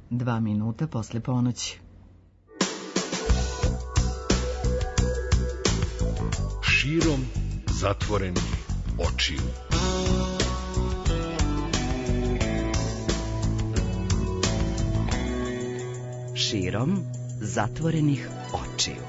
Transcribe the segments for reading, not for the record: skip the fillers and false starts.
2 minuta posle ponoći. Širom zatvorenih očiju. Širom zatvorenih očiju.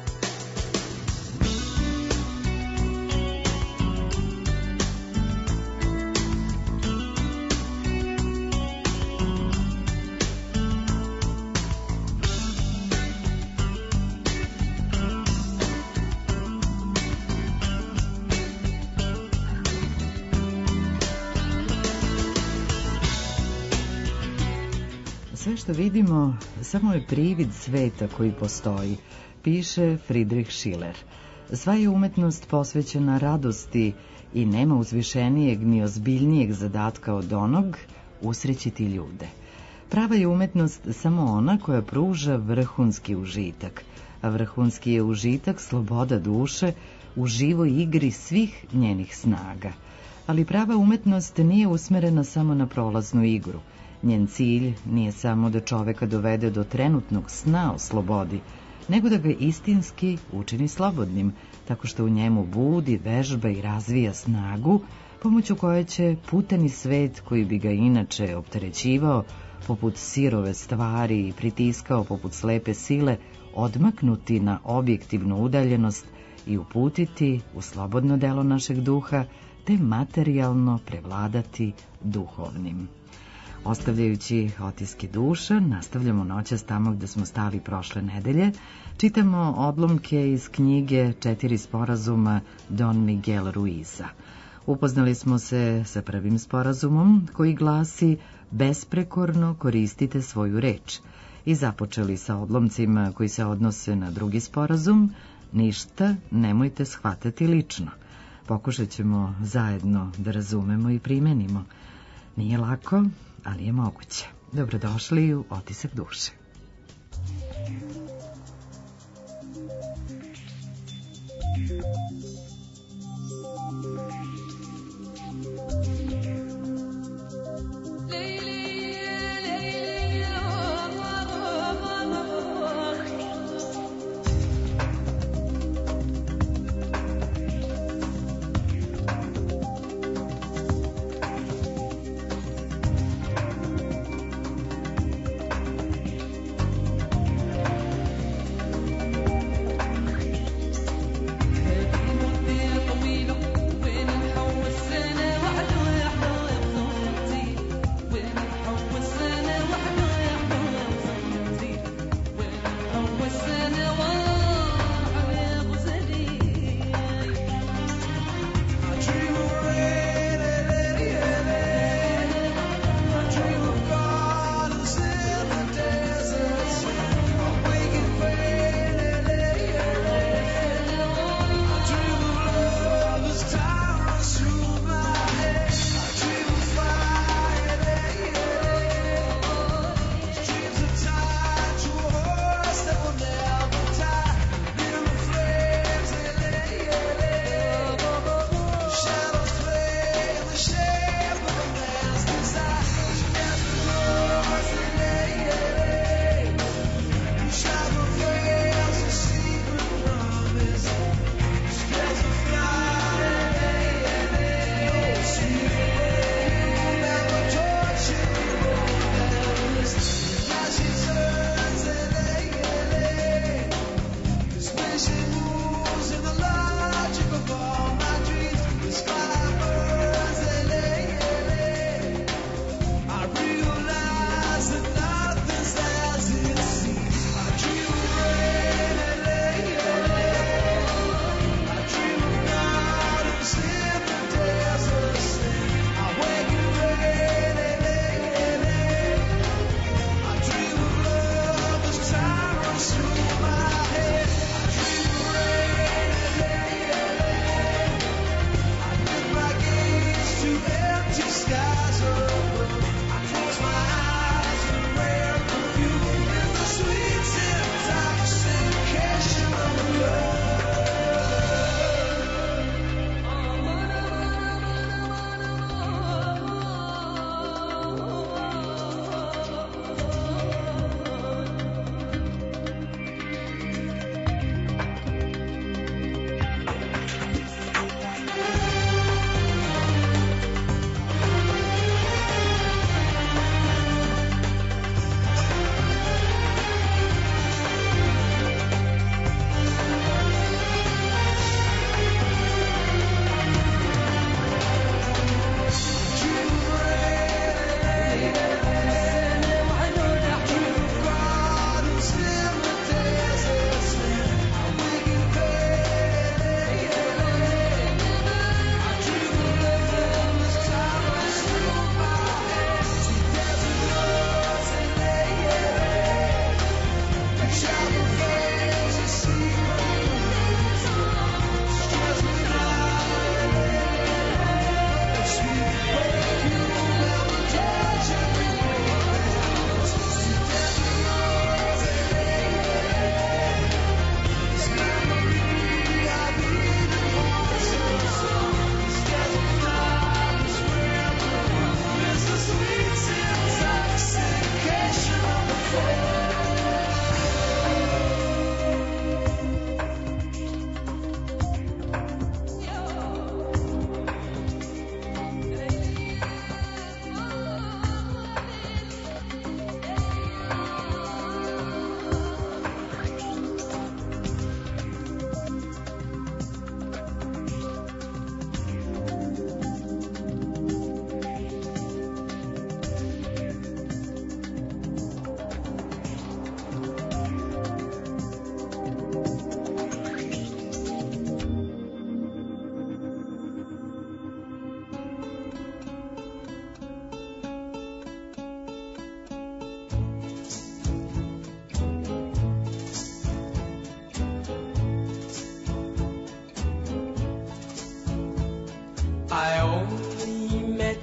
Sve što vidimo samo je privid sveta koji postoji, piše Friedrich Schiller. Sva je umetnost posvećena radosti i nema uzvišenijeg ni ozbiljnijeg zadatka od onog usrećiti ljude. Prava je umetnost samo ona koja pruža vrhunski užitak, a vrhunski je užitak sloboda duše u živoj igri svih njenih snaga. Ali prava umetnost nije usmerena samo na prolaznu igru. Njen cilj nije samo da čoveka dovede do trenutnog sna o slobodi, nego da ga istinski učini slobodnim, tako što u njemu budi, vežba i razvija snagu, pomoću koje će putani svet koji bi ga inače opterećivao, poput sirove stvari i pritiskao poput slepe sile, odmaknuti na objektivnu udaljenost i uputiti u slobodno delo našeg duha, te materijalno prevladati duhovnim. Ostavljajući otiske duša, nastavljamo noćas tamo gde smo stali prošle nedelje. Čitamo odlomke iz knjige 4 sporazuma Don Miguel Ruiza. Upoznali smo se sa prvim sporazumom koji glasi besprekorno koristite svoju reč i započeli sa odlomcima koji se odnose na drugi sporazum ništa nemojte shvatati lično. Pokušat ćemo zajedno da razumemo i primenimo. Nije lako, ali je moguće. Dobrodošli u Otisak duše.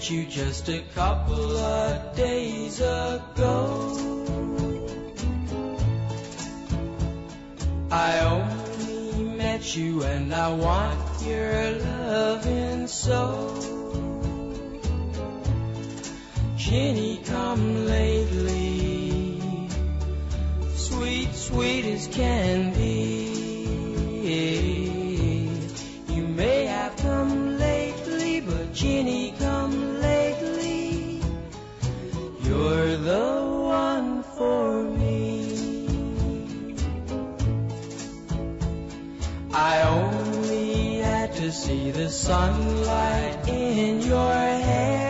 met you just a couple of days ago. I only met you and I want your loving so. Jenny, come lately, sweet, sweet as can be. You may have come lately, but Jenny, come lately. You're the one for me. I only had to see the sunlight in your hair.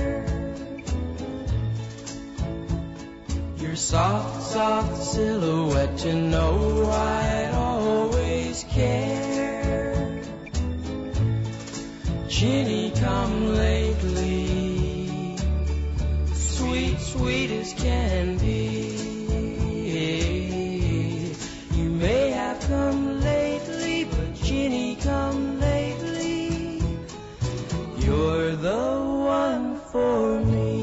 Your soft, soft silhouette to know I'd always care. Jenny, come lately, sweet, sweet as can be. You may have come lately, but Jenny, come lately. You're the one for me.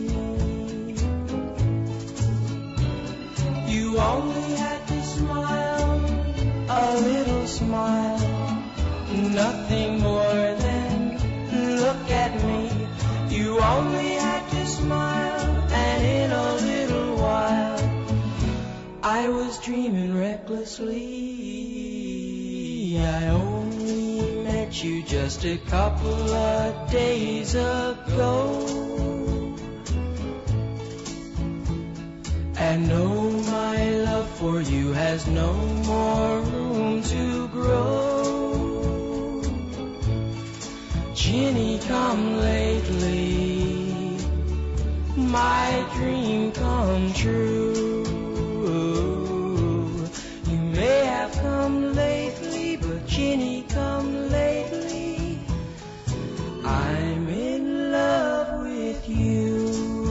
You only had to smile, a little smile, nothing more than look at me. You only had to smile, and in a little while I was dreaming recklessly. I only met you just a couple of days ago. And no, my love for you has no more room to grow. Jenny, come lately, my dream come true. You may have come lately, but Jenny, come lately. I'm in love with you.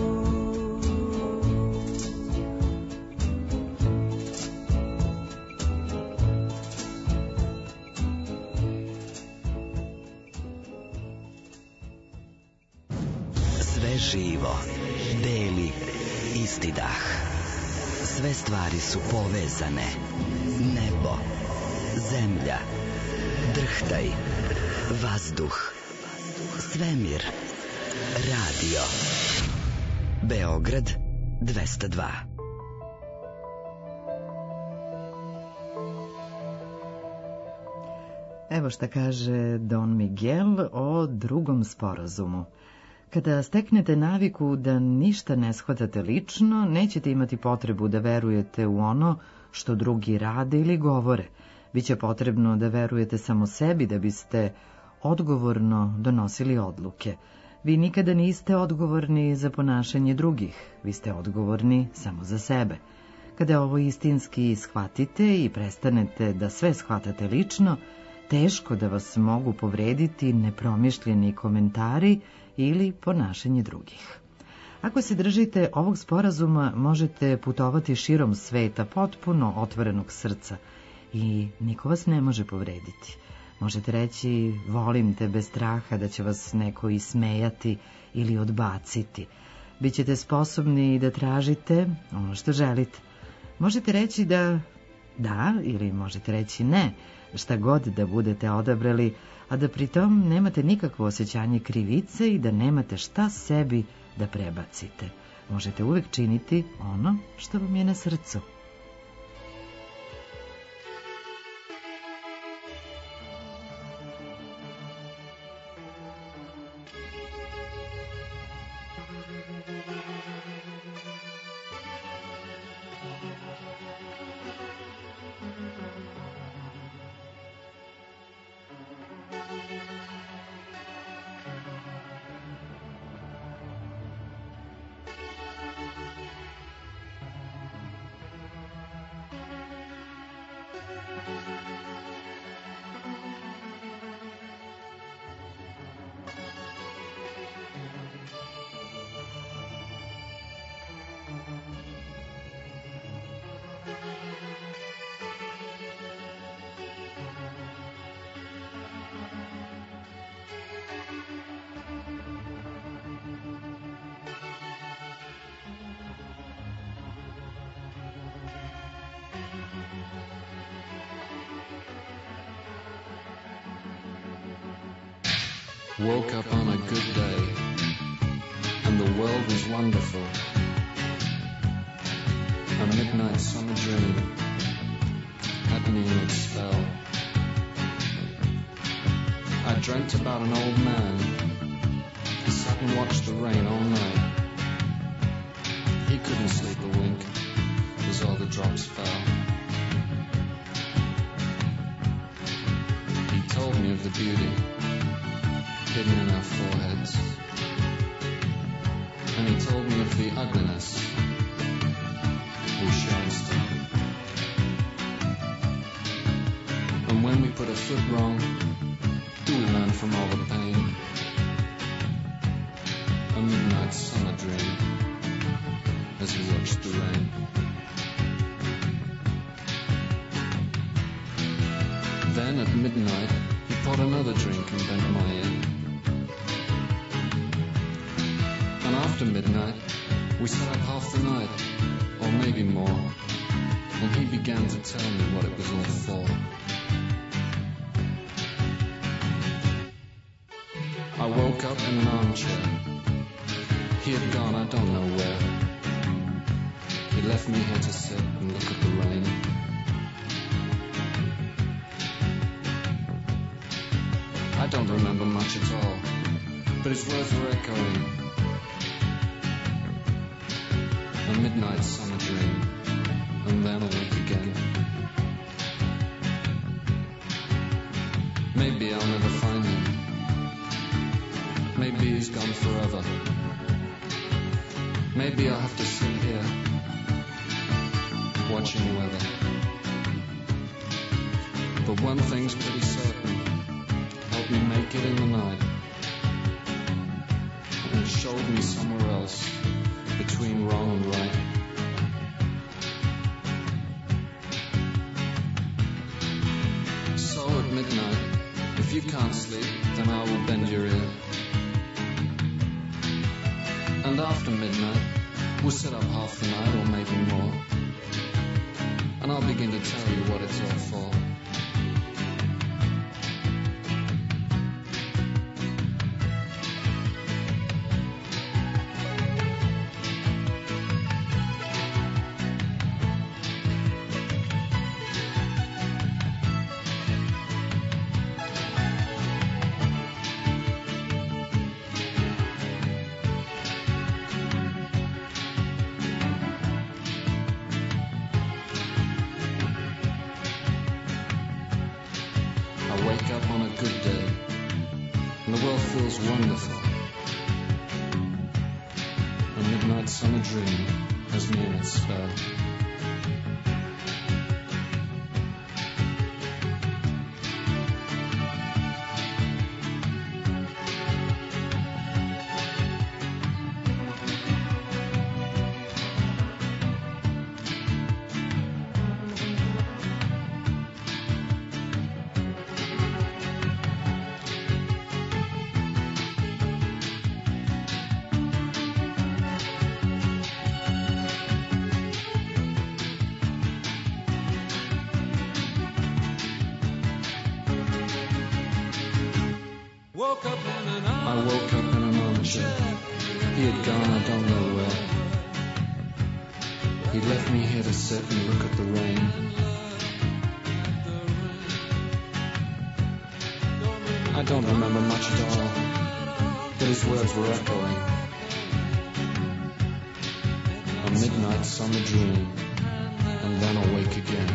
Živo, beli, isti dah. Sve stvari su povezane. Nebo, zemlja, drhtaj, vazduh, svemir, radio. Beograd 202. Evo šta kaže Don Miguel o drugom sporazumu. Kada steknete naviku da ništa ne shvatate lično, nećete imati potrebu da verujete u ono što drugi rade ili govore. Biće potrebno da verujete samo sebi da biste odgovorno donosili odluke. Vi nikada niste odgovorni za ponašanje drugih, vi ste odgovorni samo za sebe. Kada ovo istinski shvatite i prestanete da sve shvatate lično, teško da vas mogu povrediti nepromišljeni komentari ili ponašanje drugih. Ako se držite ovog sporazuma, možete putovati širom sveta potpuno otvorenog srca i niko vas ne može povrediti. Možete reći volim te bez straha da će vas neko ismejati ili odbaciti. Bićete sposobni da tražite ono što želite. Možete reći da ili možete reći ne, šta god da budete odabrali, a da pritom nemate nikakvo osjećanje krivice i da nemate šta sebi da prebacite. Možete uvek činiti ono što vam je na srcu. Woke up on a good day, and the world was wonderful. A midnight summer dream had me in its spell. I dreamt about an old man who sat and watched the rain all night. He couldn't sleep a wink as all the drops fell. He told me of the beauty hidden in our foreheads, and he told me of the ugliness we share instead. And when we put a foot wrong, we learn from all the pain. A midnight summer dream as we watched the rain. Then at midnight he poured another drink and bent my ear. And after midnight, we sat up half the night, or maybe more, and he began to tell me what it was all for. I woke up in an armchair. He had gone, I don't know where. He left me here to sit and look at the rain. I don't remember much at all, but his words were echoing. A midnight summer dream, and then awake again. Maybe I'll never find him. Maybe he's gone forever. Maybe I'll have to sit here, watching weather. But one thing's pretty certain, help me make it in the night. And it showed me somewhere else, between wrong and right. So at midnight, if you can't sleep, then I will bend your ear. And after midnight, we'll sit up half the night or maybe more. And I'll begin to tell you what it's all for. I woke up in an armchair. He had gone, I don't know where. He left me here to sit and look at the rain. I don't remember much at all, but his words were echoing. A midnight summer dream, and then awake again.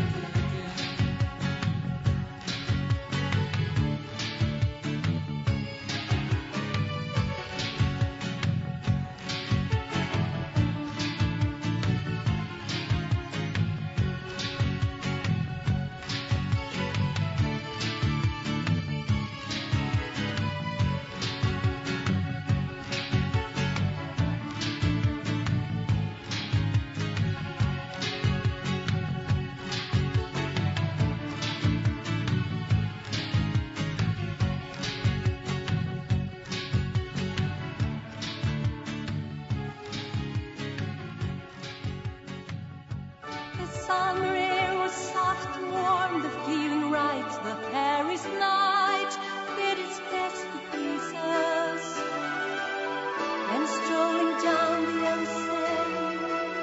when the feeling right, the Paris night bit its best to please us. And strolling down the Elysee,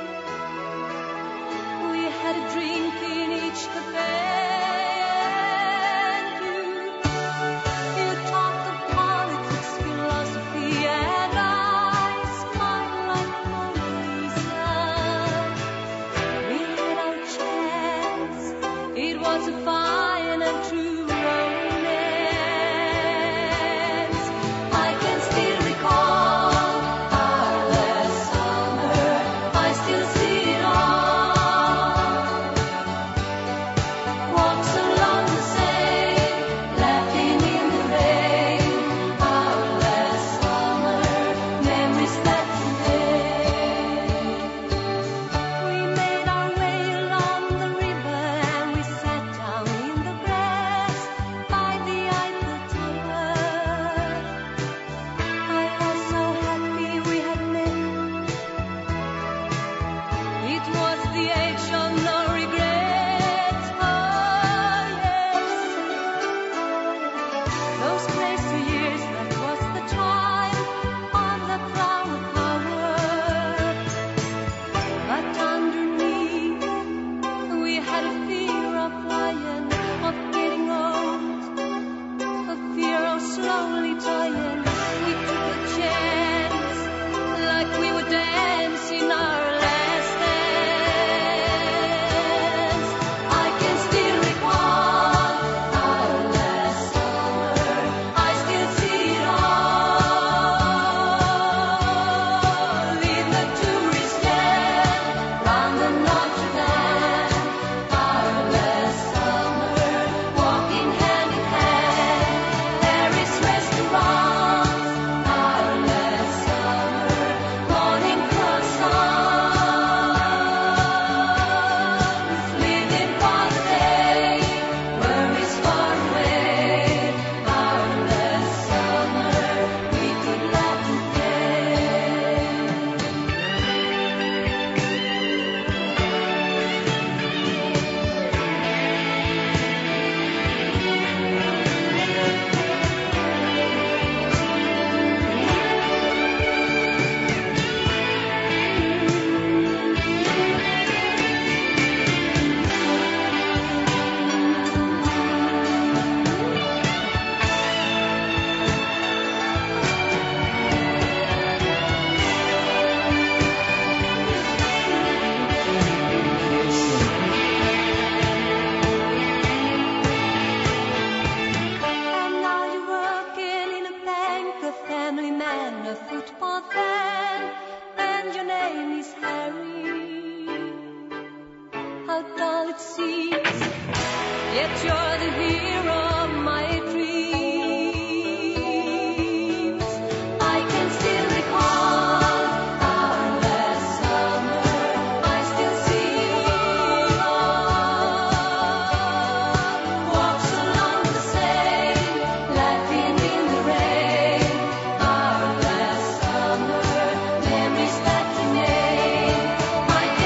we had a drink in each cafe.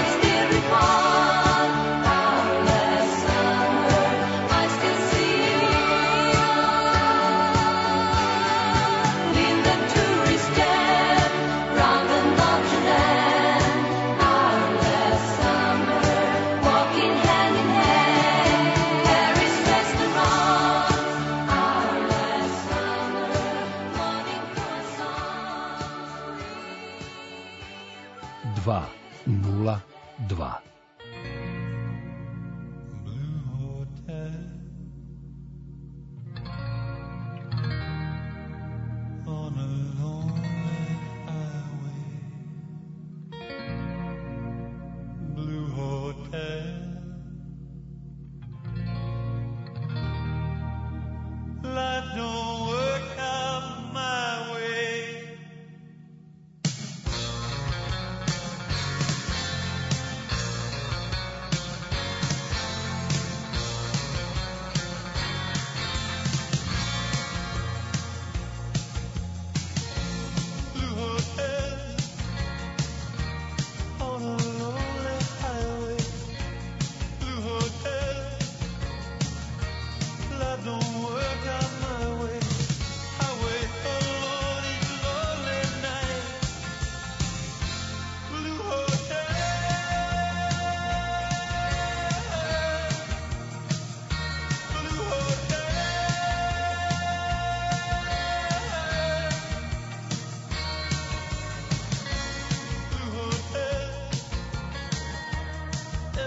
See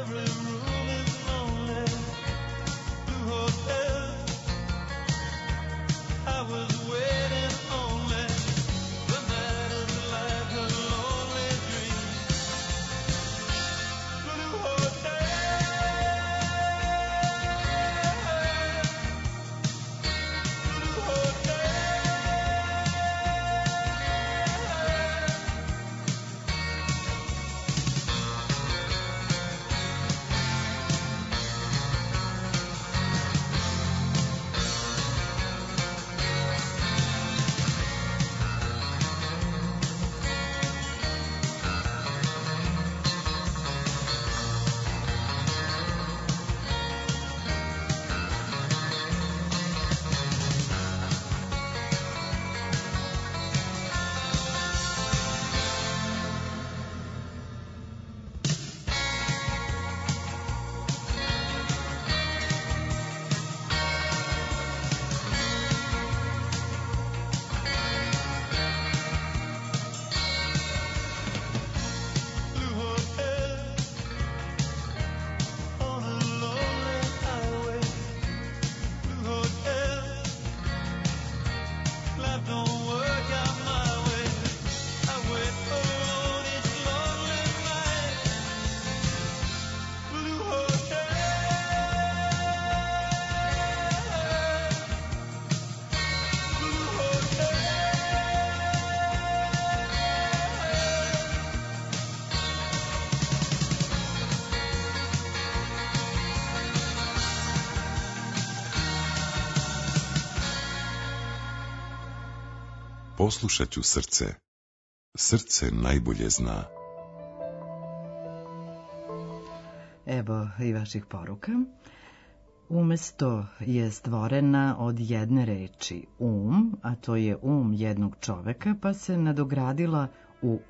Poslušat ću srce. Srce najbolje zna. Evo i vaših poruka. Umesto je stvorena od jedne reči a to je jednog čoveka, pa se nadogradila u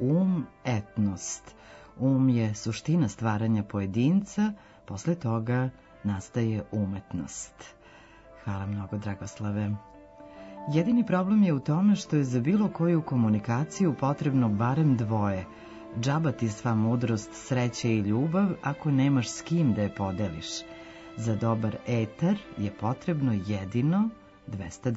etnost. Je suština stvaranja pojedinca, posle toga nastaje umetnost. Hvala mnogo, Dragoslave. Jedini problem je u tome što je za bilo koju komunikaciju potrebno barem dvoje. Džaba ti sva mudrost, sreća i ljubav ako nemaš s kim da je podeliš. Za dobar etar je potrebno jedino 202.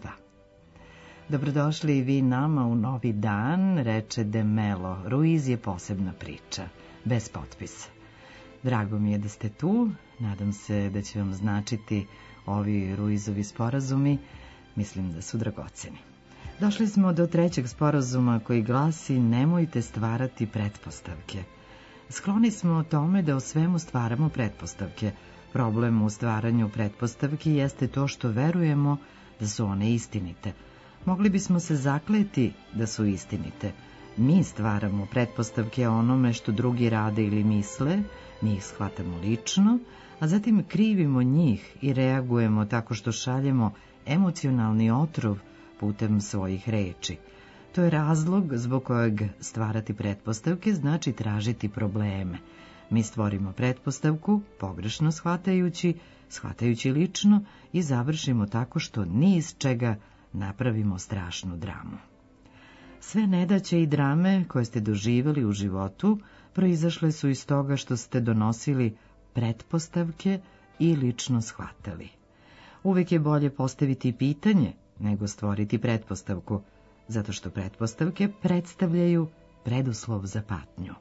Dobrodošli i vi nama u novi dan, reče De Melo. Ruiz je posebna priča, bez potpisa. Drago mi je da ste tu, nadam se da će vam značiti ovi Ruizovi sporazumi. Mislim da su dragoceni. Došli smo do trećeg sporazuma koji glasi: nemojte stvarati pretpostavke. Skloni smo o tome da o svemu stvaramo pretpostavke. Problem u stvaranju pretpostavki jeste to što verujemo da su one istinite. Mogli bismo se zakleti da su istinite. Mi stvaramo pretpostavke o onome što drugi rade ili misle, mi ih shvatamo lično, a zatim krivimo njih i reagujemo tako što šaljemo emocionalni otrov putem svojih reči. To je razlog zbog kojeg stvarati pretpostavke znači tražiti probleme. Mi stvorimo pretpostavku, pogrešno shvatajući lično i završimo tako što ni iz čega napravimo strašnu dramu. Sve nedaće i drame koje ste doživjeli u životu proizašle su iz toga što ste donosili pretpostavke i lično shvatali. Uvijek je bolje postaviti pitanje nego stvoriti pretpostavku, zato što pretpostavke predstavljaju preduslov za patnju.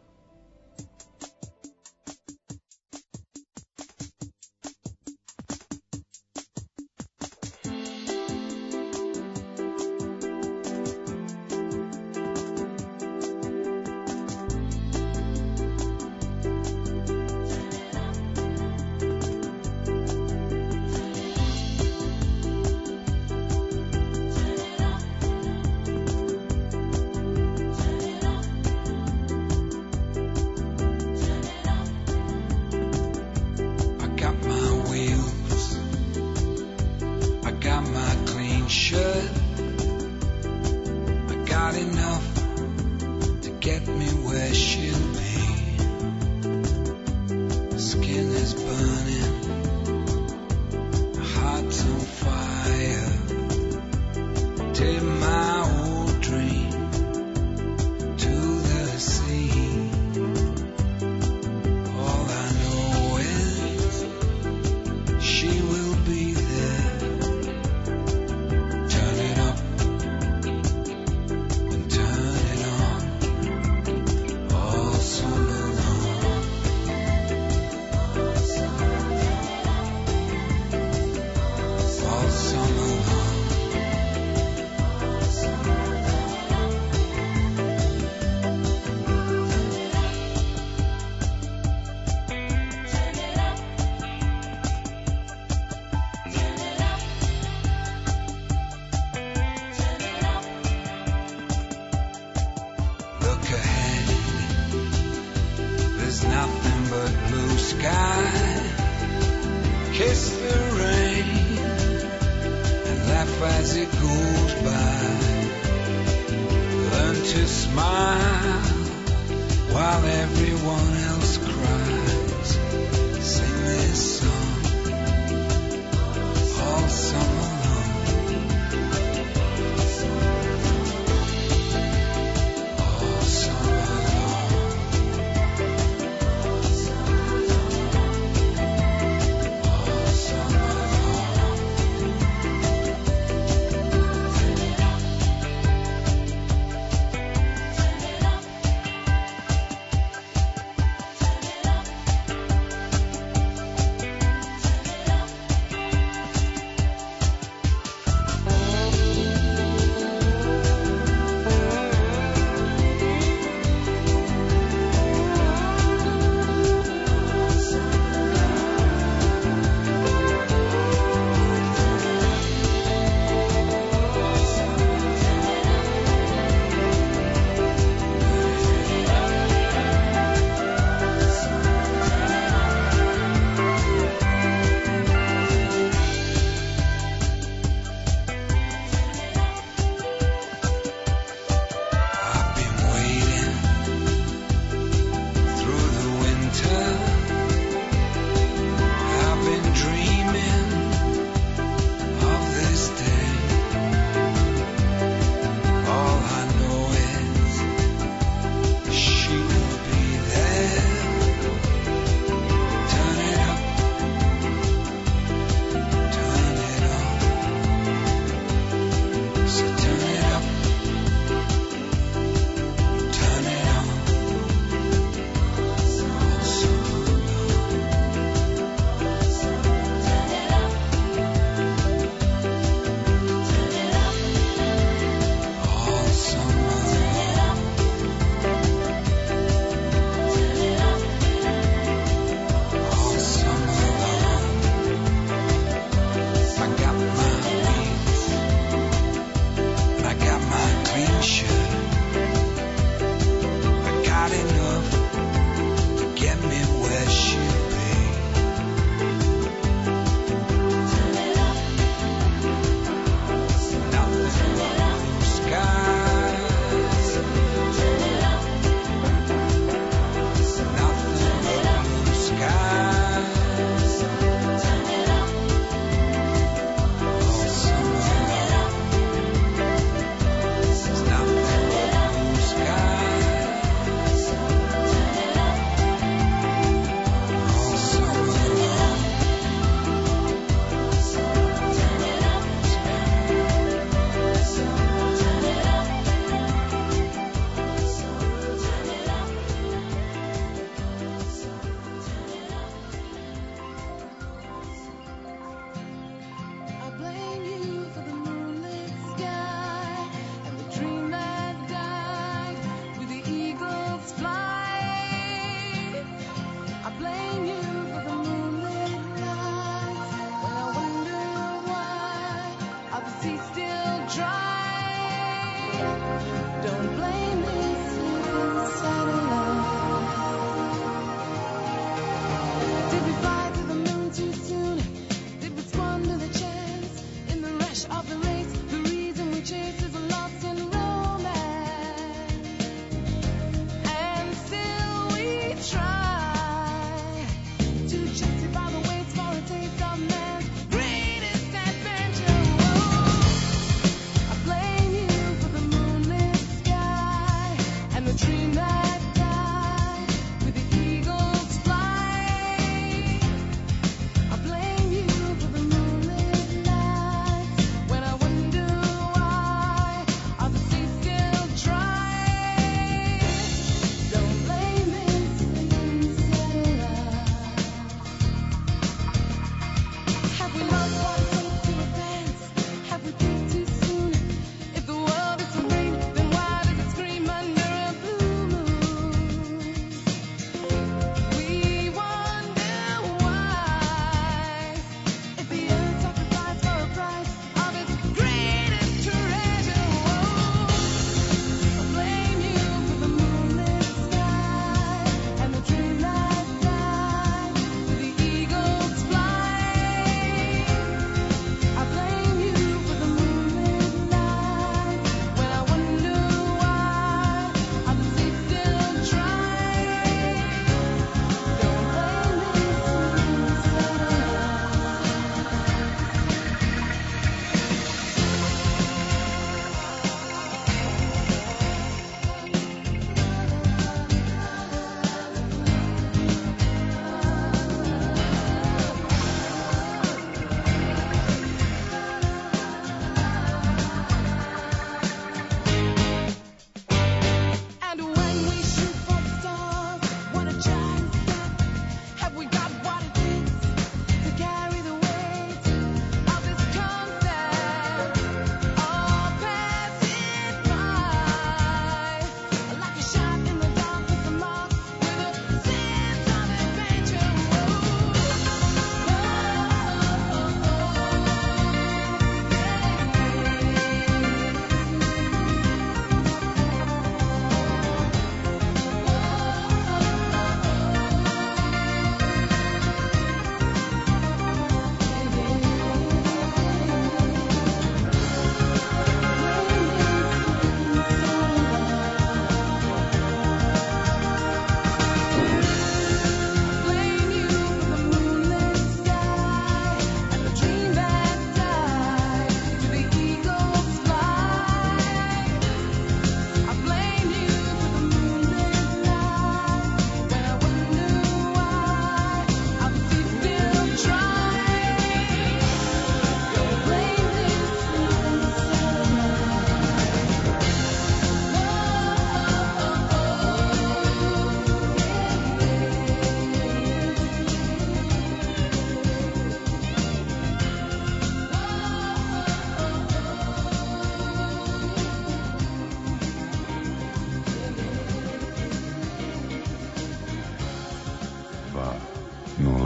All I know is smile while everyone else cries. Sing this song all summer long. All summer long. All summer long.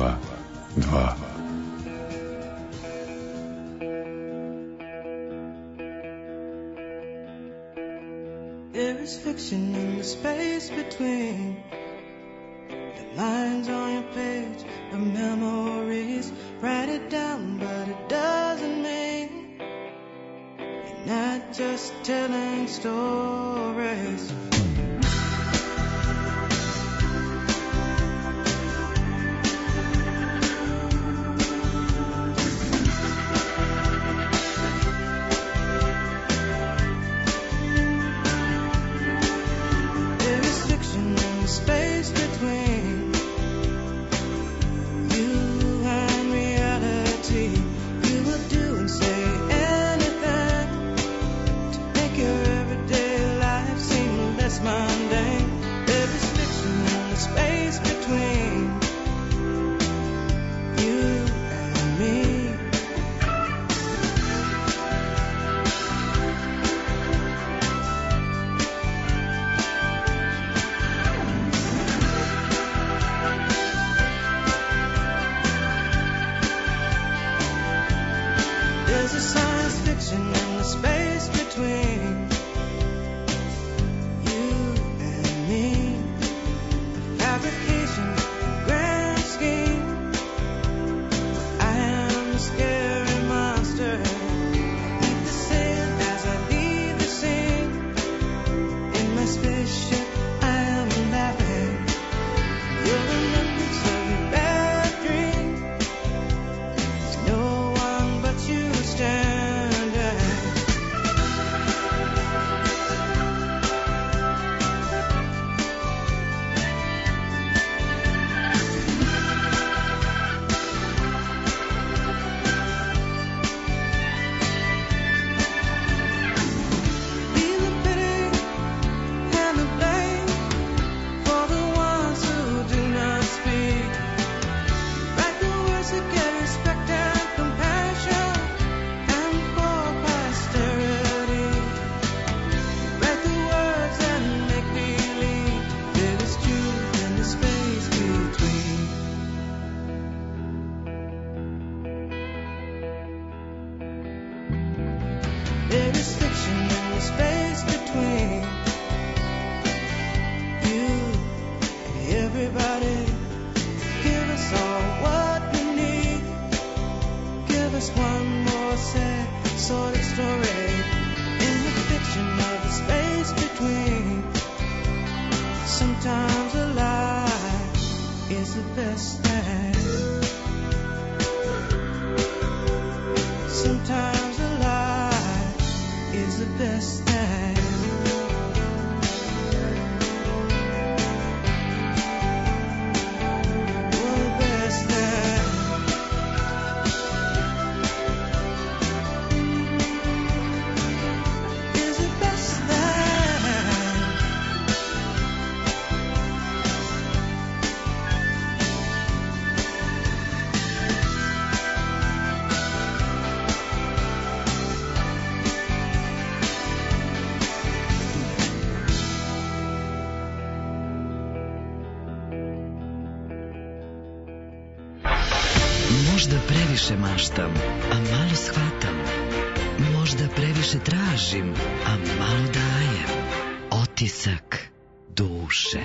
222. There is fiction in the space between the lines on your page of memories. Write it down, but it doesn't mean you're not just telling stories. Možda previše maštam, a malo shvatam. Možda previše tražim, a malo dajem. Otisak duše.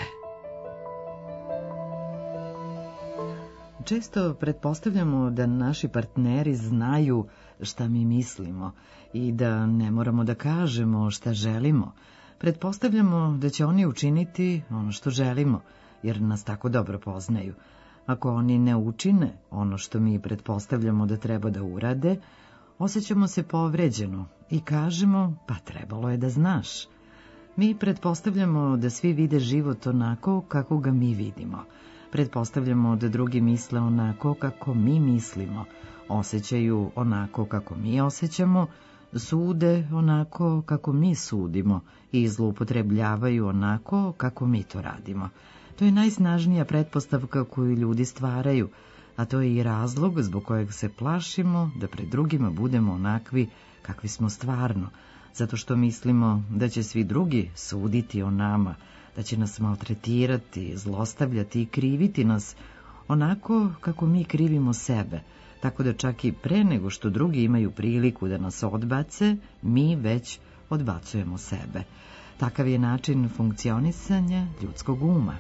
Često pretpostavljamo da naši partneri znaju šta mi mislimo i da ne moramo da kažemo šta želimo. Pretpostavljamo da će oni učiniti ono što želimo, jer nas tako dobro poznaju. Ako oni ne učine ono što mi pretpostavljamo da treba da urade, osjećamo se povređeno i kažemo, pa trebalo je da znaš. Mi pretpostavljamo da svi vide život onako kako ga mi vidimo. Pretpostavljamo da drugi misle onako kako mi mislimo, osjećaju onako kako mi osjećamo, sude onako kako mi sudimo i zloupotrebljavaju onako kako mi to radimo. To je najsnažnija pretpostavka koju ljudi stvaraju, a to je i razlog zbog kojeg se plašimo da pred drugima budemo onakvi kakvi smo stvarno, zato što mislimo da će svi drugi suditi o nama, da će nas maltretirati, zlostavljati i kriviti nas onako kako mi krivimo sebe, tako da čak i pre nego što drugi imaju priliku da nas odbace, mi već odbacujemo sebe. Takav je način funkcionisanja ljudskog uma.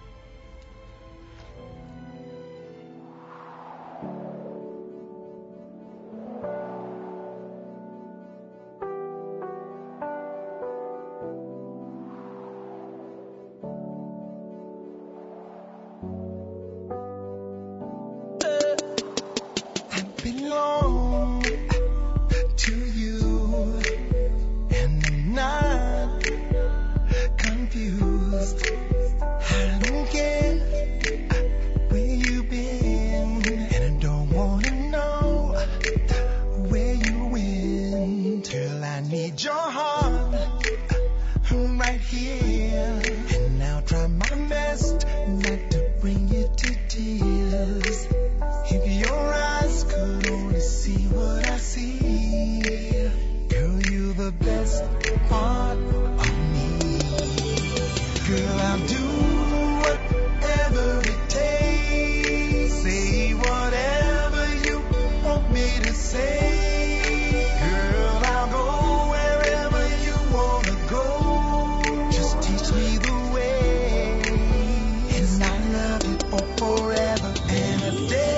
Belong to you, and I'm not confused. I don't care where you've been, and I don't wanna know where you went. Till I need your heart right here, and I'll try my best not to bring you to tears. If your eyes could only see what I see, girl, you're the best part of me. Girl, I'll do whatever it takes, say whatever you want me to say. Girl, I'll go wherever you wanna go. Just teach me the way, and I love you for forever and a day.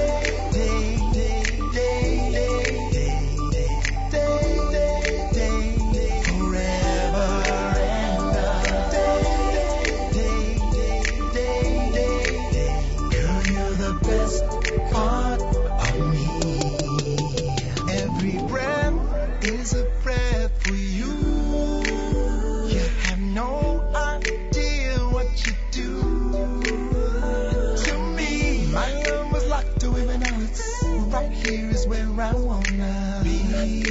I wanna be.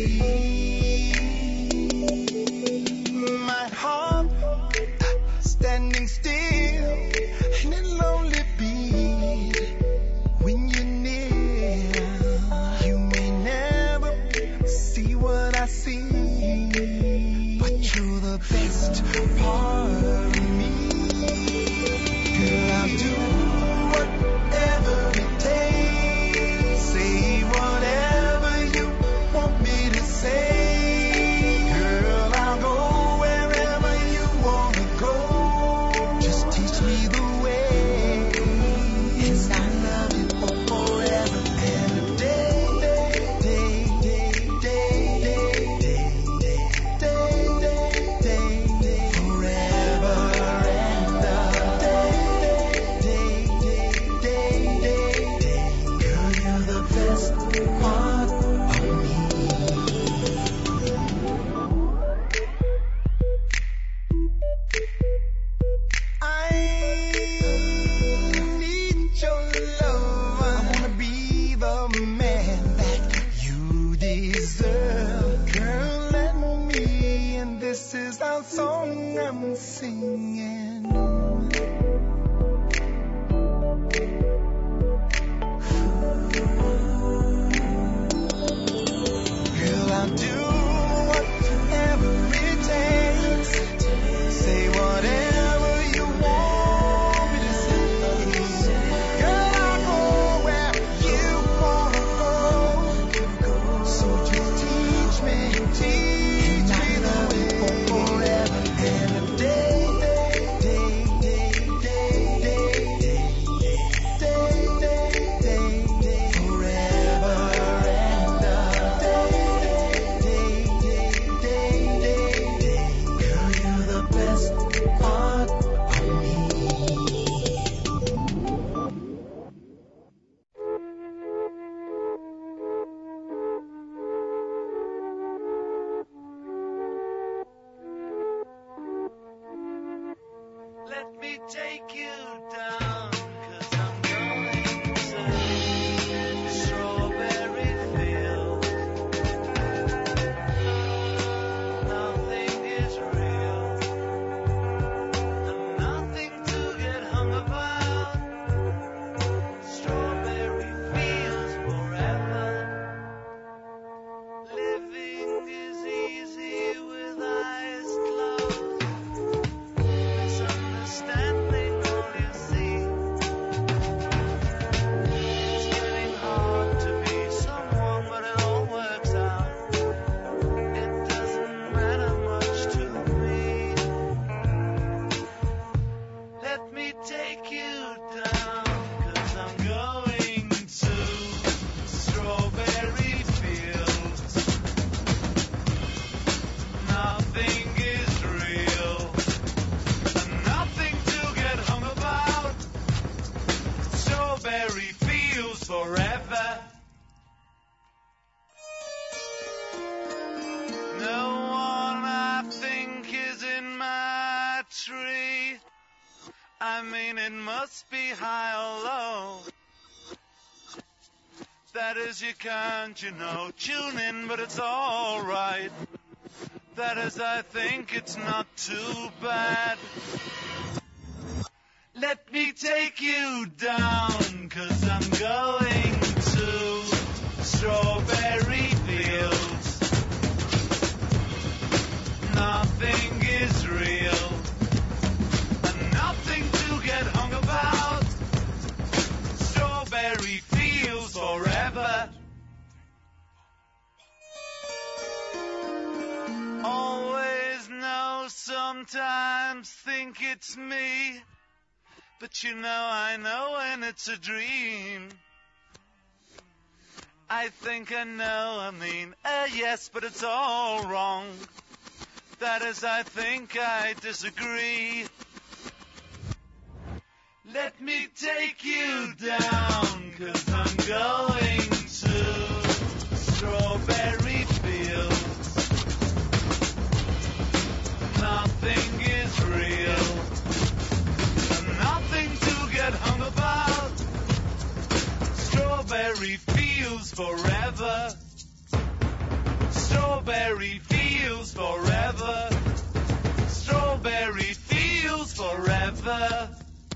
My heart standing still in a lonely beat. When you're near, you may never see what I see, but you're the best part of me. Girl, I'll do whatever it takes, say whatever you want me to That is, you can't, tune in, but it's all right. That is, I think it's not too bad. Let me take you down, 'cause I'm going to strawberry fields. Nothing is real, and nothing to get hung about. Strawberry fields forever. Always know, sometimes think it's me. But I know when it's a dream. I think I know, yes, but it's all wrong. That is, I think I disagree. Let me take you down, 'cause I'm going to strawberry fields. Nothing is real, and nothing to get hung about. Strawberry fields forever. Strawberry fields forever. Strawberry fields forever.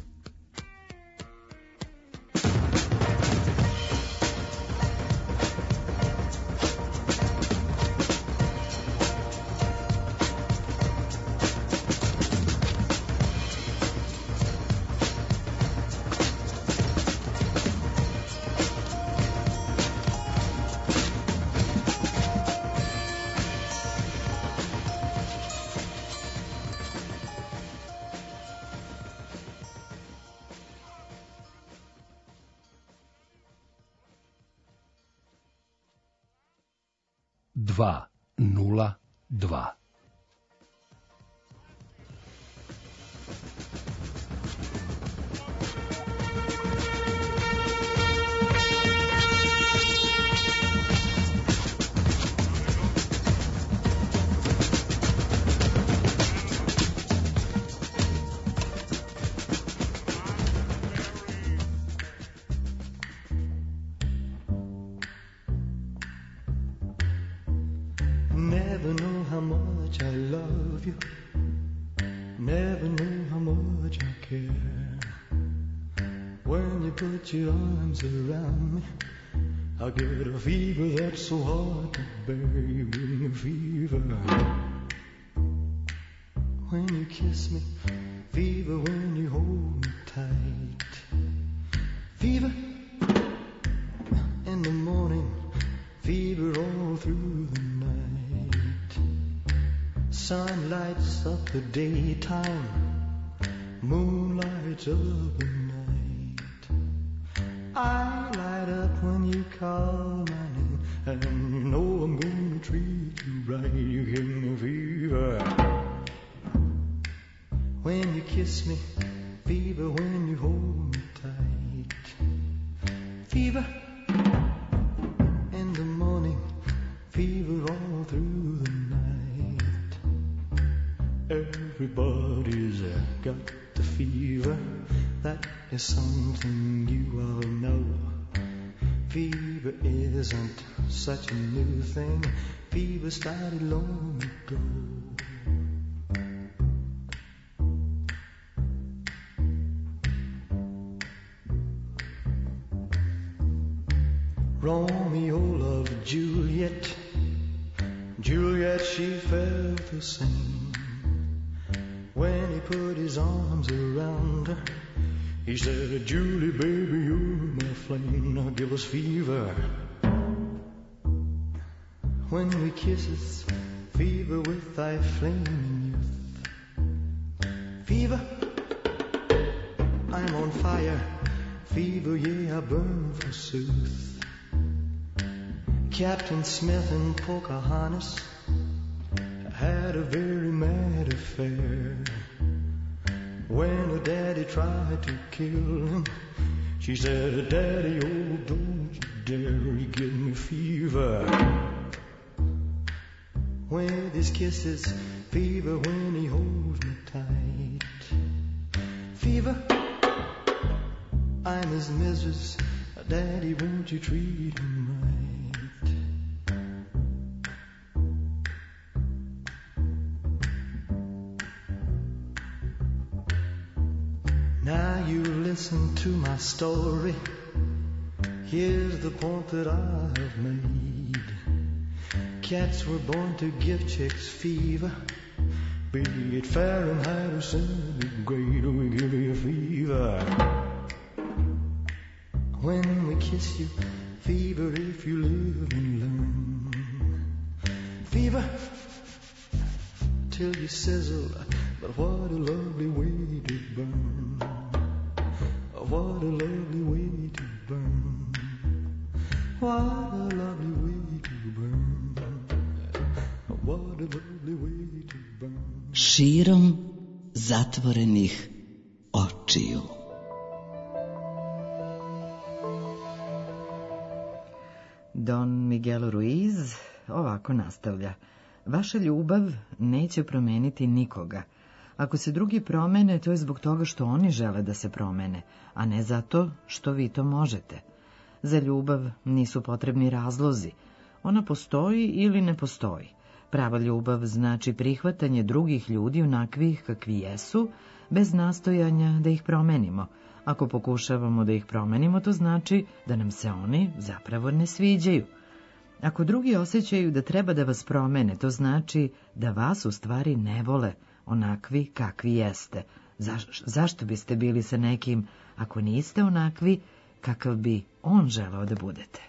Dva, 0, 2. Never know how much I love you. Never know how much I care. When you put your arms around me, I get a fever that's so hard to bear. You give me fever when you kiss me, fever when you hold me tight, fever in the morning, fever all through the night. Sun lights up the daytime, moon lights up the night. I light up when you call my name, and you know I'm gonna treat you right. You give me fever when you kiss me, fever when you hold me tight, fever in the morning, fever all through the night. Everybody's got the fever, that is something you all know. Fever isn't such a new thing, fever started long ago. Romeo loved Juliet, Juliet she felt the same. When he put his arms around her, he said, Julie, baby, you're my flame, now give us fever. When we kisses, fever with thy flaming youth. Fever, I'm on fire, fever, yeah, I burn forsooth. Captain Smith and Pocahontas had a very mad affair. When her daddy tried to kill him, she said, Daddy, oh, don't you dare, he give me fever. With his kisses, fever when he holds me tight. Fever, I'm his missus, Daddy, won't you treat him right? Now you listen to my story. Here's the point that I have made. Cats were born to give chicks fever. Be it Fahrenheit or centigrade, we give you fever. When we kiss you, fever if you live and learn. Fever till you sizzle, but what a lovely way to burn. What a lovely way to burn. What a lovely way to burn. What a lovely way to burn. Širom zatvorenih očiju. Don Miguel Ruiz ovako nastavlja. Vaša ljubav neće promeniti nikoga. Ako se drugi promene, to je zbog toga što oni žele da se promene, a ne zato što vi to možete. Za ljubav nisu potrebni razlozi. Ona postoji ili ne postoji. Prava ljubav znači prihvatanje drugih ljudi onakvih kakvi jesu, bez nastojanja da ih promenimo. Ako pokušavamo da ih promenimo, to znači da nam se oni zapravo ne sviđaju. Ako drugi osjećaju da treba da vas promene, to znači da vas u stvari ne vole onakvi kakvi jeste. Zašto biste bili sa nekim ako niste onakvi kakav bi on želeo da budete?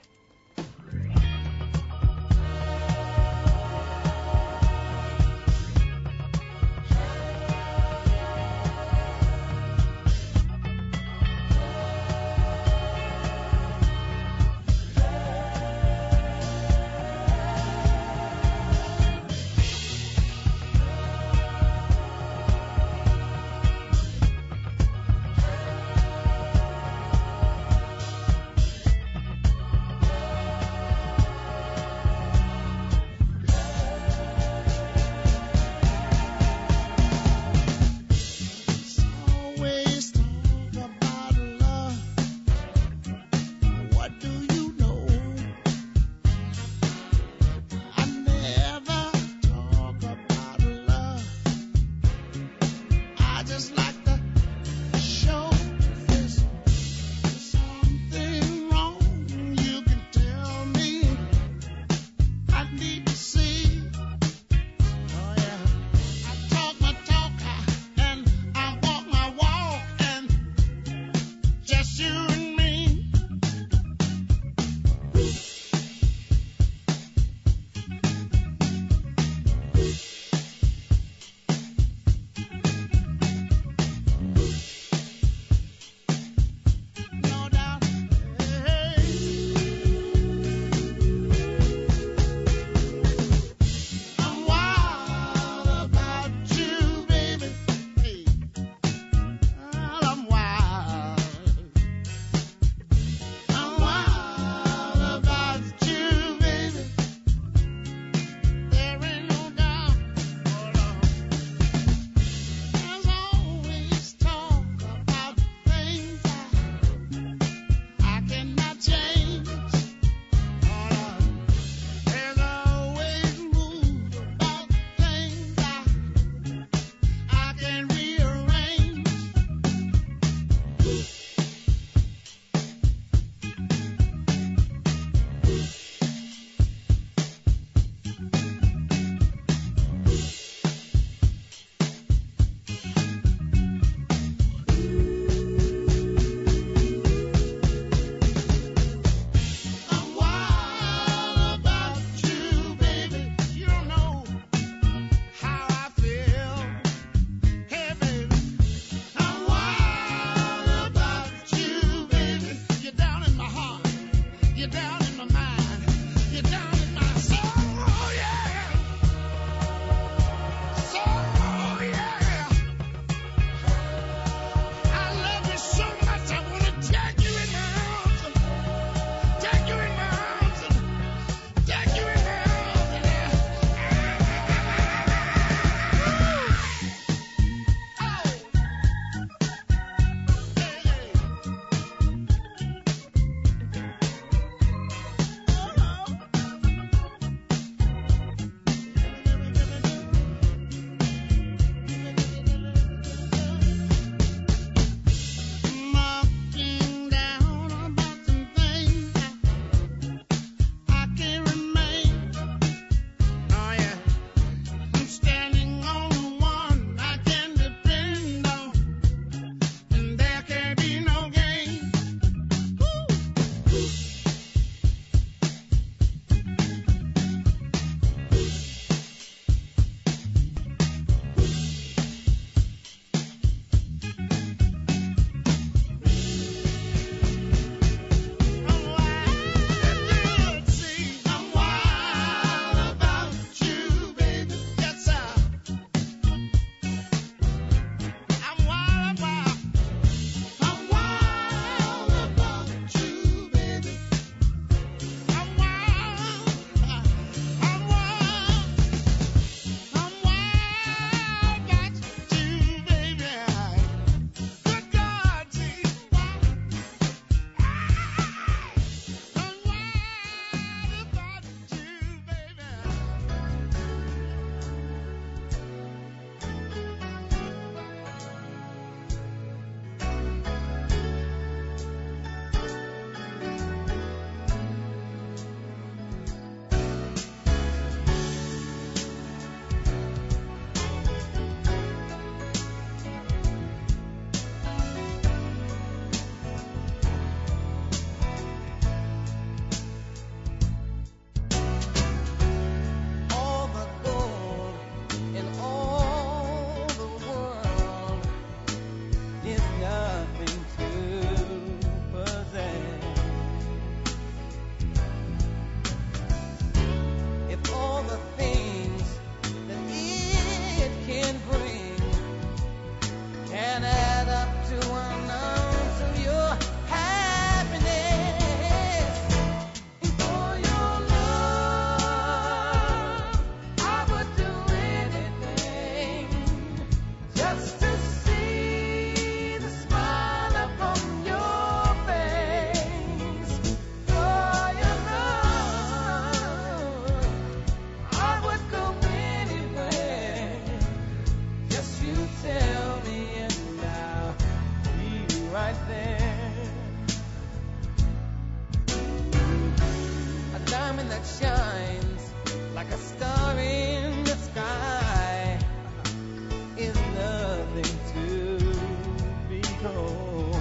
diamond that shines like a star in the sky is nothing to behold.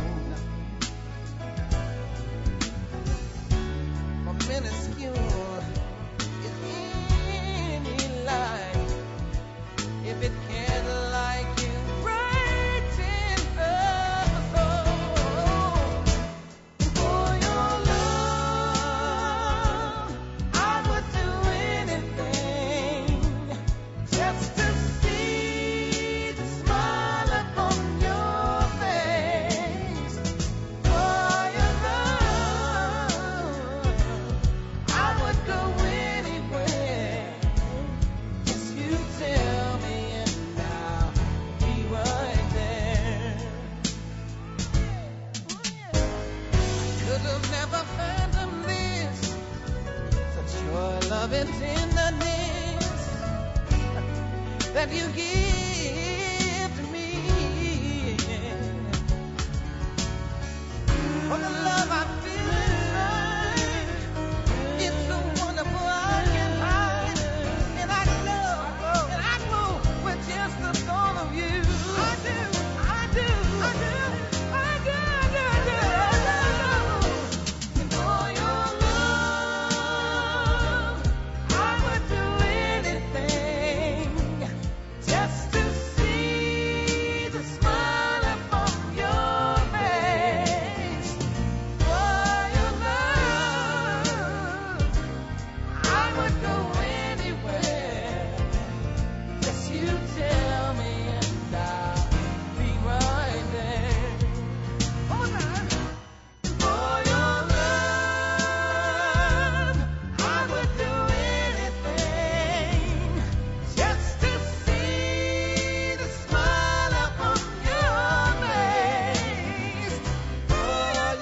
For minuscule is any light if it can't like you right in the soul. For your love, I would do anything just to see the smile upon your face. For your love, I would go anywhere. Just you tell me and I'll be right there. Could have never fathomed this, such your loving tenderness that you give to me. For the love I feel inside, it's so wonderful I can't hide. And I glow with just the thought of you. I do. And for your love, I would do anything just to see the smile upon your face. For your love, I would go anywhere. Just you tell me and I'll be right there. Oh, now. For your love, I would do anything just to see the smile upon your face. For your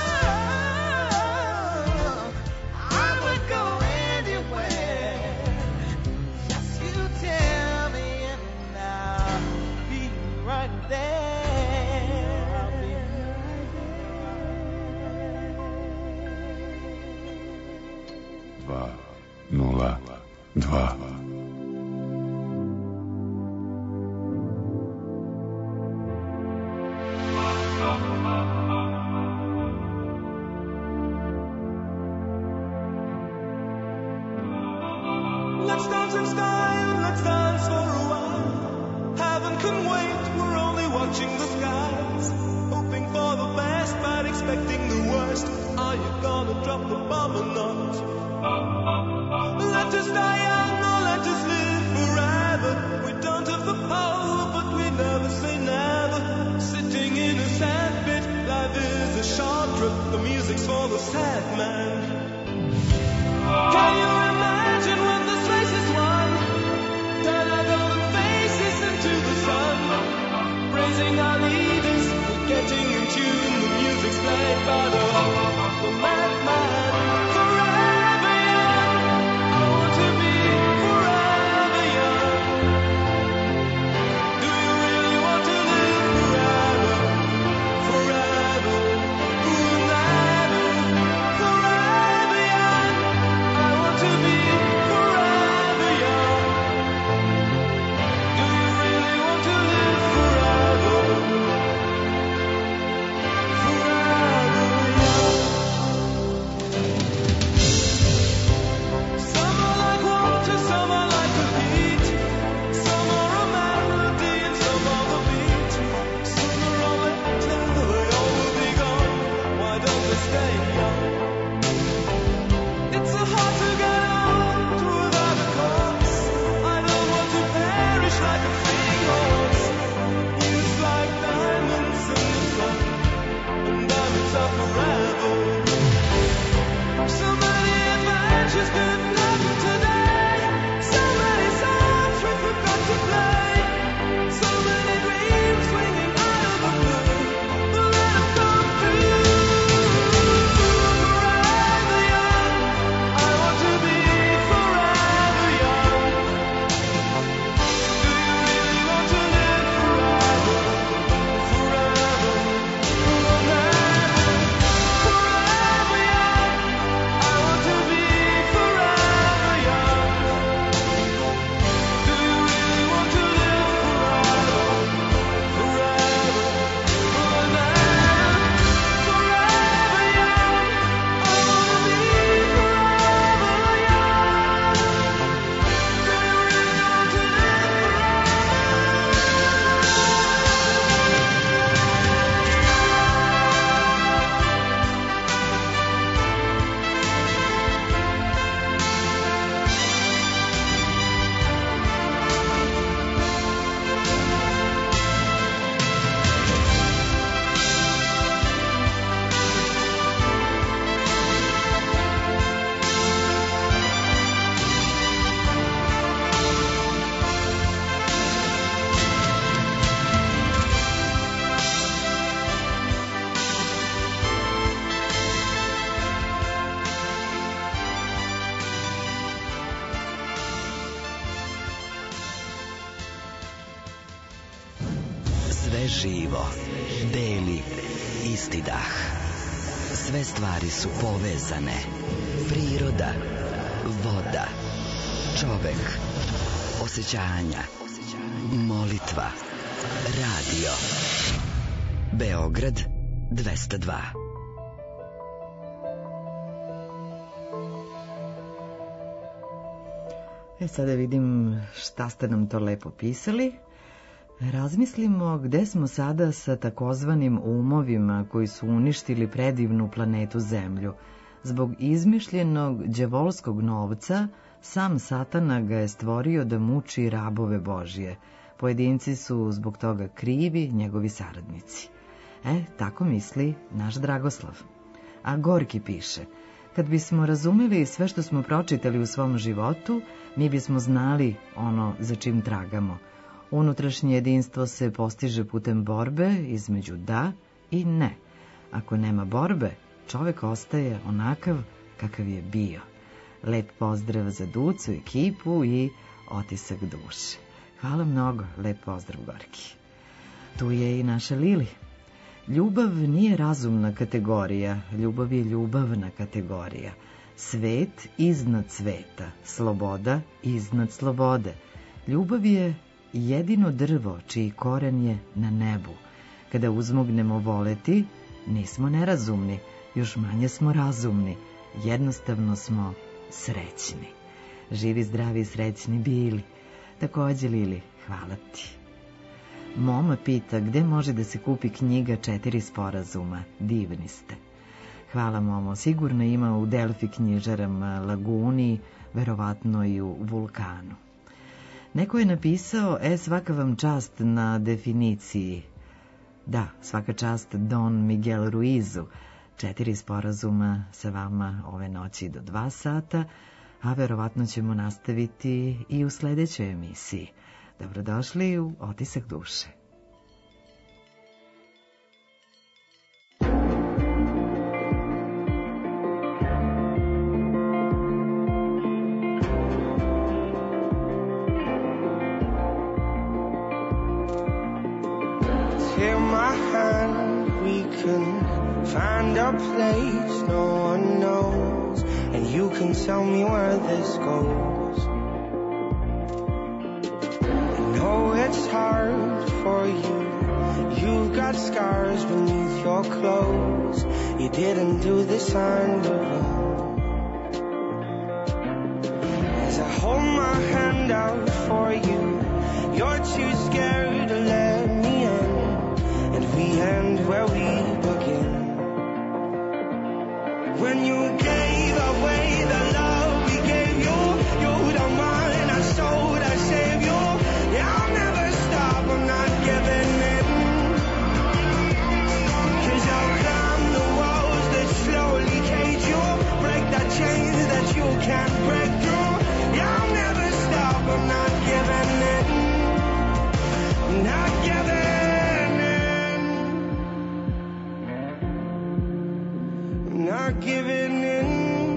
love, I would go anywhere. Just you tell me and I'll be right there. I'll be right there. 202. Let's dance in style, let's dance for a while. Heaven can wait, we're only watching the skies. Hoping for the best, but expecting the worst. Are you gonna drop the bomb or not? Let us die young or let us live forever. We don't have the power, but we never say never. Sitting in a sand pit, life is a short trip. The music's for the sad man. Can you imagine when this race is won? Turn our golden faces into the sun, praising our Sve živo, beli, isti dah. Sve stvari su povezane. Priroda, voda, čovek, osjećanja, molitva, radio. Beograd 202. Sada vidim šta ste nam to lepo pisali. Razmislimo gde smo sada sa takozvanim umovima koji su uništili predivnu planetu Zemlju. Zbog izmišljenog đavolskog novca, sam Satana ga je stvorio da muči rabove Božije. Pojedinci su zbog toga krivi, njegovi saradnici. Tako misli naš Dragoslav. A Gorki piše: kad bismo razumeli sve što smo pročitali u svom životu, mi bismo znali ono za čim tragamo. Unutrašnje jedinstvo se postiže putem borbe između da i ne. Ako nema borbe, čovek ostaje onakav kakav je bio. Lep pozdrav za Ducu, ekipu i otisak duše. Hvala mnogo, lep pozdrav Gorki. Tu je i naša Lili. Ljubav nije razumna kategorija, ljubav je ljubavna kategorija. Svet iznad sveta, sloboda iznad slobode. Ljubav je jedino drvo čiji koren je na nebu. Kada uzmognemo voleti, nismo nerazumni, još manje smo razumni, jednostavno smo srećni. Živi, zdravi i srećni bili. Takođe, Lili, hvala ti. Moma pita gde može da se kupi knjiga 4 sporazuma. Divni ste. Hvala, Momo. Sigurno ima u Delfi knjižarama, Laguni, verovatno i u Vulkanu. Neko je napisao: svaka vam čast na definiciji. Da, svaka čast Don Miguel Ruizu. 4 sporazuma sa vama ove noći do 2 sata, a verovatno ćemo nastaviti i u sledećoj emisiji. Dobrodošli u Otisak duše. Take my hand, we can find a place no one knows, and you can tell me where this goes. Oh, it's hard for you. You've got scars beneath your clothes. You didn't do this on your own. As I hold my hand out for you, you're too scared to let me in, and we end where we begin. When you gave away the love we gave you, you don't mind, I sold, I saved you. I'll never stop, I'm not giving in. 'Cause I'll climb the walls that slowly cage you, break the chains that you can't break through. I'll never stop, I'm not giving in. I'm not giving in. I'm not giving in.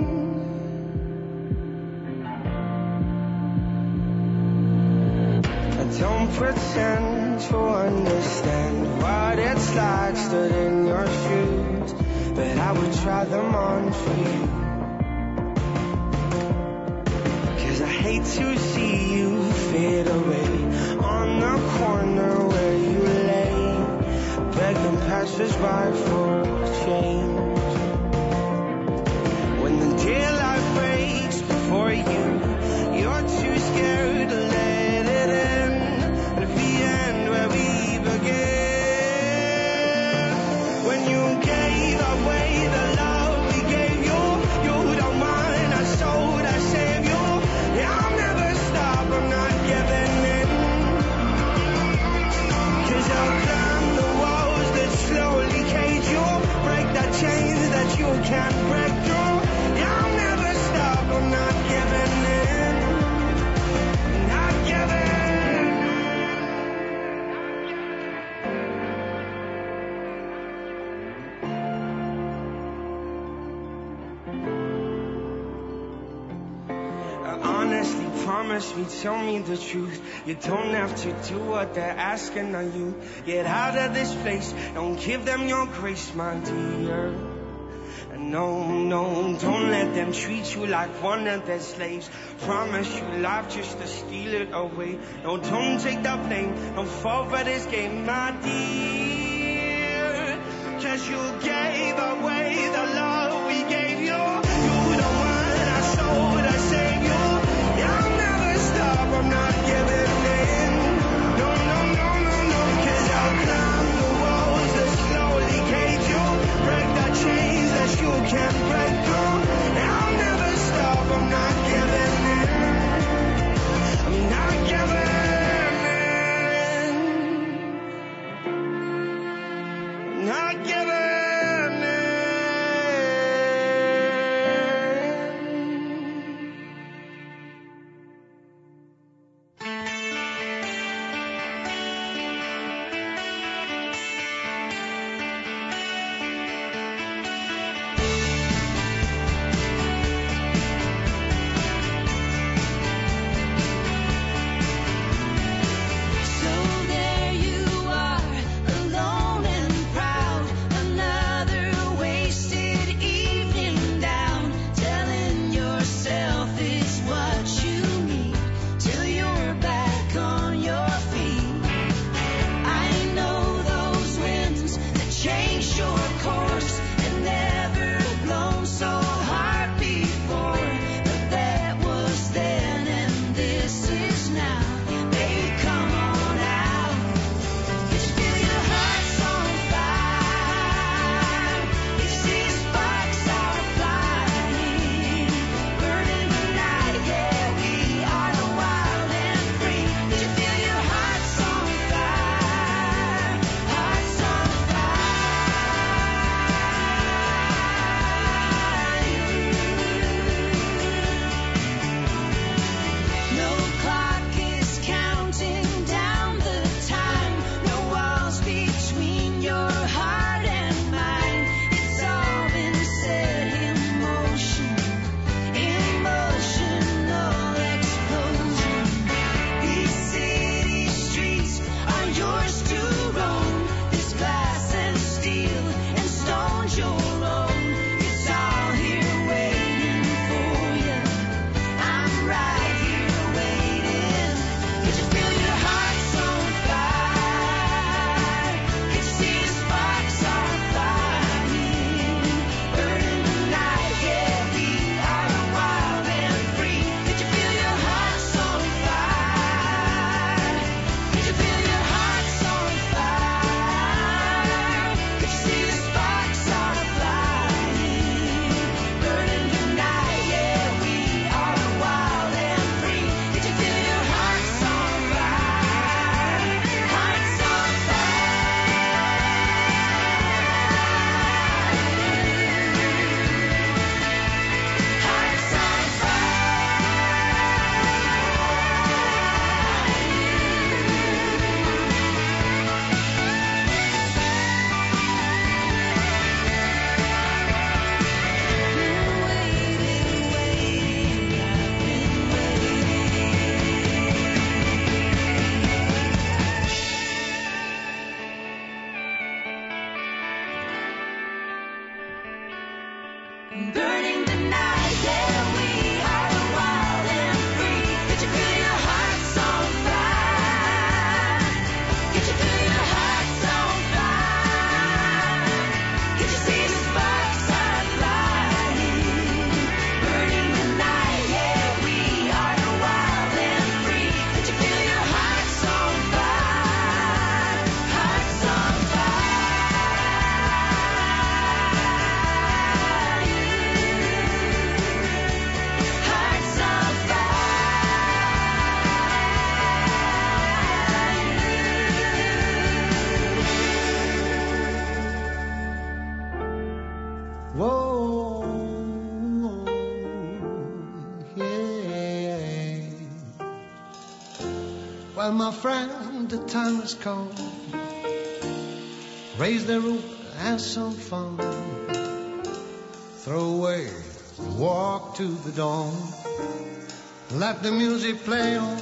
Don't pretend to understand what it's like stood in your shoes, but I would try them on for you. 'Cause I hate to see you fade away on the corner where you lay, begging passers-by for change. When the daylight breaks before you, you're too scared to let it in. Where we begin. When you gave away the love we gave you, you don't mind, I sold, I saved you. I'll never stop, I'm not giving in. 'Cause I'll climb the walls that slowly cage you, honestly, promise me, tell me the truth. You don't have to do what they're asking of you. Get out of this place, don't give them your grace, my dear. No, no, don't let them treat you like one of their slaves. Promise you life just to steal it away. No, don't take the blame, don't fall for this game, my dear. 'Cause you gave away the love we gave you. You're the one I showed to save you. I'll never stop, I'm not giving in. No, no, no, no, no. 'Cause I'll climb the walls that slowly cage you. Break the chains that you can't break through. I'll never stop, I'm not giving in. I'm not giving in. Not giving in. So there you are, alone and proud. Another wasted evening down. Telling yourself it's what you need till you're back on your feet. I know those winds that changed your course and never blown so hard before. But that was then and this is now. Baby, come on out. You feel your heart's on fire. You see sparks are flying, burning the night. Yeah, we are the wild and free. Did you feel your heart's on fire? Heart's on fire. No clock is counting down the time. No walls between your heart and mine. It's all been set in motion. Emotional explosion. These city streets are yours to roam. This glass and steel and stone's your own. It's all here waiting for you. I'm right here waiting. Could you feel your heart's on fire? Could you see the sparks are flying, burning the night? Yeah, we are wild and free. Could you feel your heart's on fire? Could you feel your heart's on fire? Could you see the sparks are flying, burning the night? Yeah, we are wild and free. Could you feel your heart's on fire? Heart's on Heart's on burning the night, yeah, we are wild and free. Could you feel your heart's on fire? Could you feel your heart's on fire? Could you see the sparks are flying, burning the night, yeah, we are wild and free. Could you feel your heart's on fire? Heart's on Heart's on Whoa, yeah. Well, my friend, the time has come. Raise the roof, have some fun. Throw away, walk to the dawn. Let the music play on.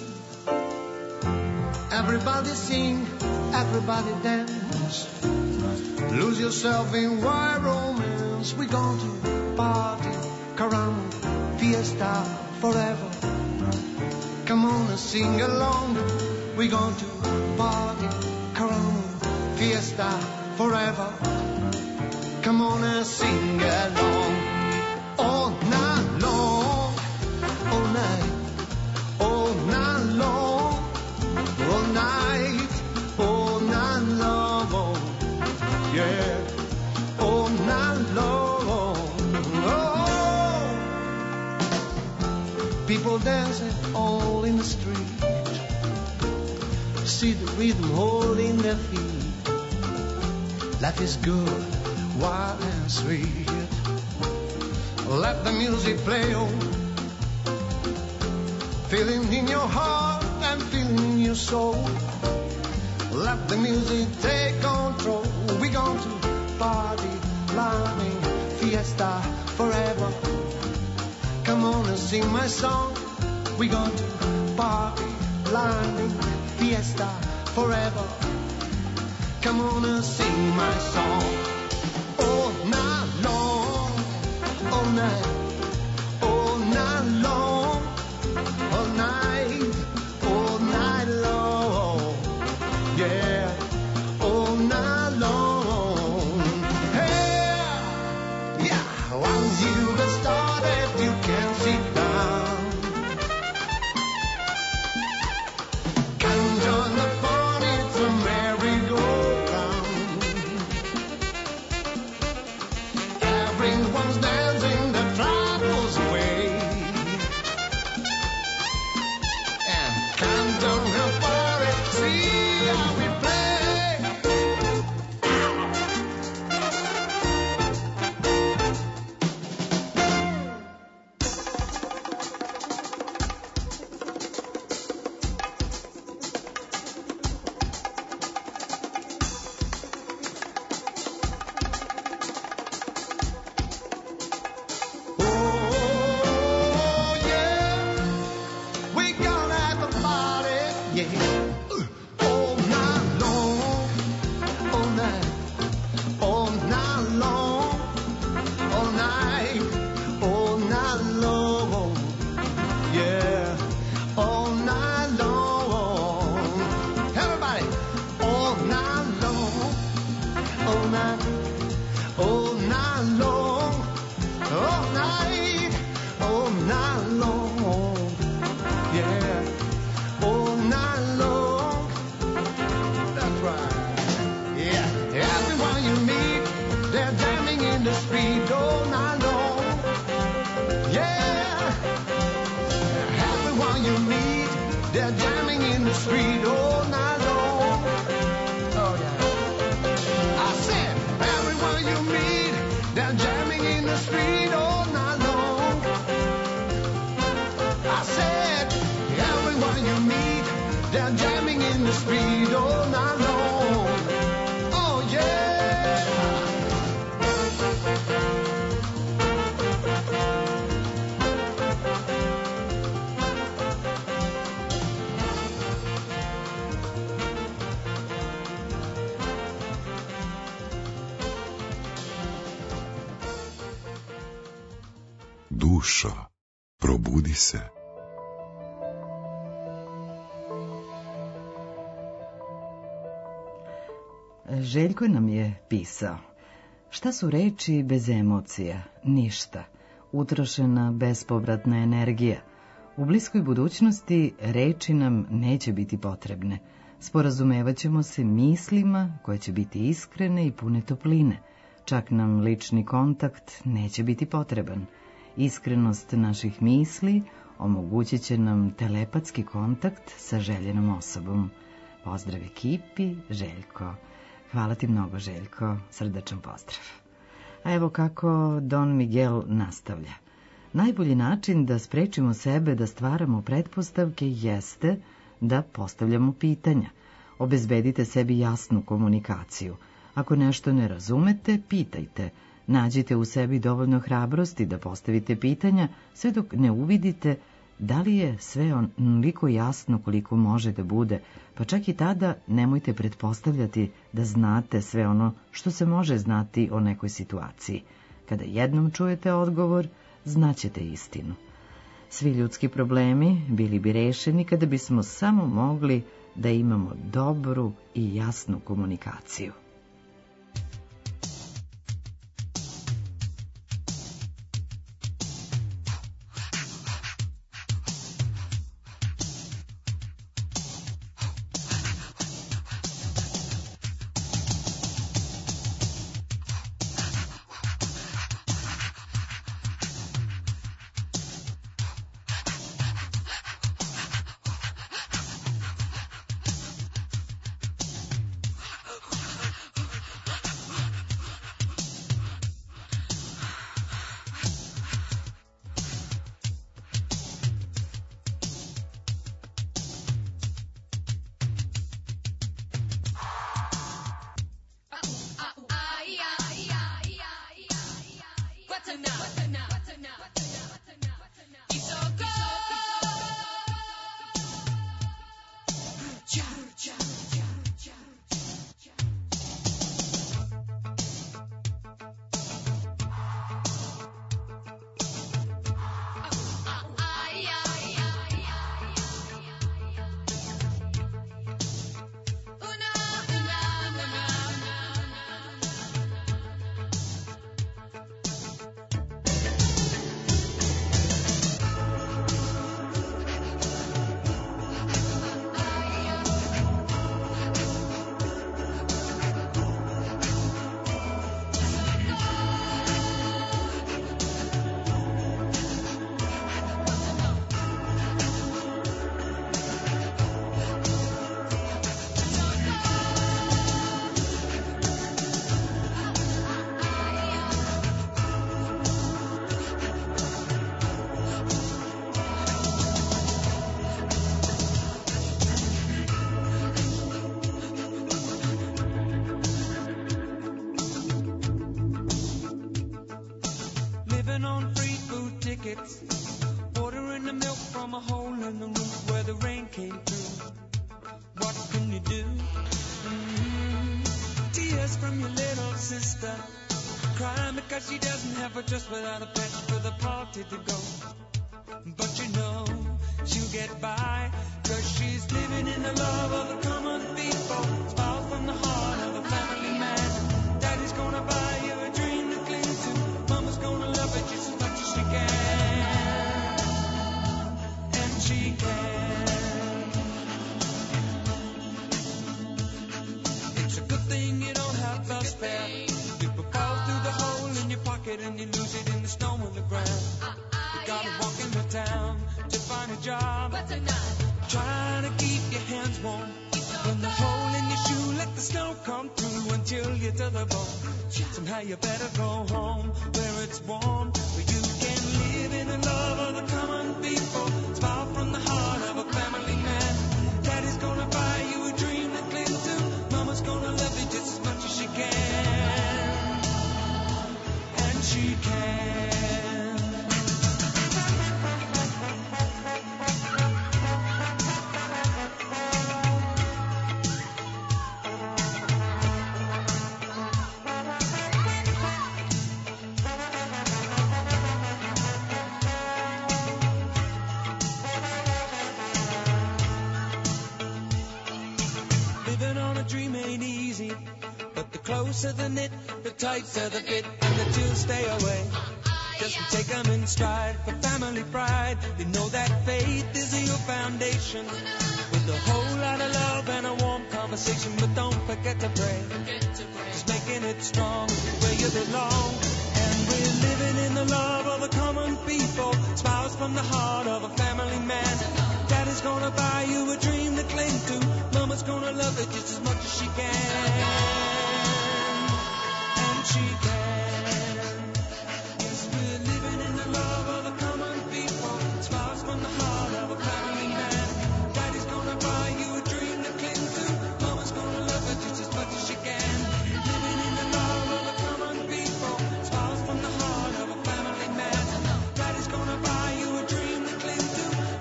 Everybody sing, everybody dance. Lose yourself in wild romance. We're going to party, caramba, fiesta forever. Come on and sing along. We're going to party, caramba, fiesta forever. Come on and sing along. All night long, all night, all night long, all night, all night long, yeah, all night long. Oh. People dancing all in the street, see the rhythm holding their feet. Life is good, wild and sweet. Let the music play on. Feeling in your heart and feeling in your soul. Let the music take control. We're going to party, climbing, fiesta forever. Come on and sing my song. We're going to party, climbing, fiesta forever. Come on and sing my song. All night long, all night, all night long, all night, all night long, yeah, all night long. Hey, yeah, once you get started, you can't sit down. Come join the party, it's a merry-go-round. Everyone's dancing the troubles away. And come join the party, see how we play. Oh, yeah, we gonna have a party, yeah. All night long, all night, all night long, all night, all night long, yeah, all night long. Everybody, all night long, all night, all night long, all night, all night long, yeah, all night long. That's right. Yeah, everyone you meet, they're jamming in the street all night long. Yeah, everyone you meet, they're jamming in the street all night long. Oh yeah. I said, everyone you meet, they're jamming in the street all night long. I said, everyone you meet, they're jamming in the street all night long. Oh yeah. Dušo, probudi se. Željko nam je pisao: šta su reči bez emocija? Ništa. Utrošena bespovratna energija. U bliskoj budućnosti reči nam neće biti potrebne. Sporazumevat ćemo se mislima koje će biti iskrene i pune topline. Čak nam lični kontakt neće biti potreban. Iskrenost naših misli omogućit će nam telepatski kontakt sa željenom osobom. Pozdrav ekipi, Željko. Hvala ti mnogo, Željko, srdačan pozdrav. A evo kako Don Miguel nastavlja. Najbolji način da sprečimo sebe da stvaramo pretpostavke jeste da postavljamo pitanja. Obezbedite sebi jasnu komunikaciju. Ako nešto ne razumete, pitajte. Nađite u sebi dovoljno hrabrosti da postavite pitanja sve dok ne uvidite Da li je sve onoliko jasno koliko može da bude, pa čak i tada nemojte pretpostavljati da znate sve ono što se može znati o nekoj situaciji. Kada jednom čujete odgovor, znaćete istinu. Svi ljudski problemi bili bi rešeni kada bismo samo mogli da imamo dobru i jasnu komunikaciju. Ordering the milk from a hole in the roof where the rain came through. What can you do? Tears from your little sister, crying because she doesn't have a dress without a pet for the party to go. But you know she'll get by, 'cause she's living in the love of the common people. Smiles from the heart of a family man. Daddy's gonna buy you a dream to cling to. Mama's gonna love it just as much as she can. And she can. It's a good thing you don't have the spare. People fall through the hole in your pocket and you lose it in the snow on the ground. You gotta walk in the town to find a job. Trying to keep your hands warm. When the hole in your shoe, let the snow come through until you're to the bone. Somehow you better go home where it's warm, where you can live in the love of the common people. Smile from the heart of a family man. Daddy's gonna buy you a dream to cling to. Mama's gonna love you just as much as she can. And she can. Closer the knit, the tighter the fit, and the chills stay away. Just take them in stride for family pride. You know that faith is your foundation, with a whole lot of love and a warm conversation. But don't forget to pray, just making it strong where you belong. And we're living in the love of the common people. Smiles from the heart of a family man. Daddy's gonna buy you a dream to cling to. Mama's gonna love it just as much as she can. She can. Yes, we're living in the love of the common people. Smiles from the heart of a family man. Daddy's gonna buy you a dream to cling to. Mama's gonna love it just as much as she can. Living in the love of the common people. Smiles from the heart of a family man. Daddy's gonna buy you a dream to cling to.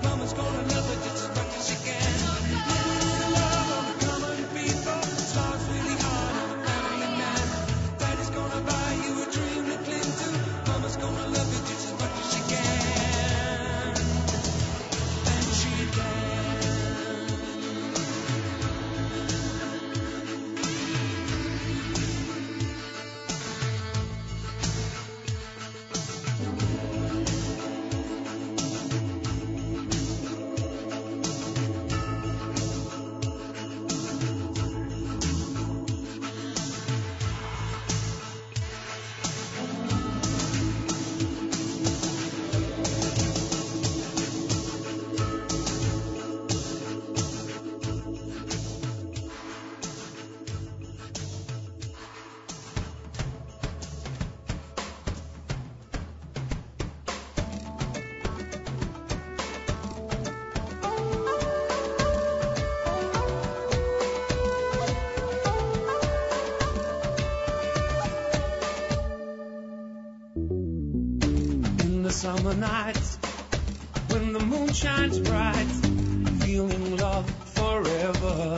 summer nights when the moon shines bright, feeling love forever.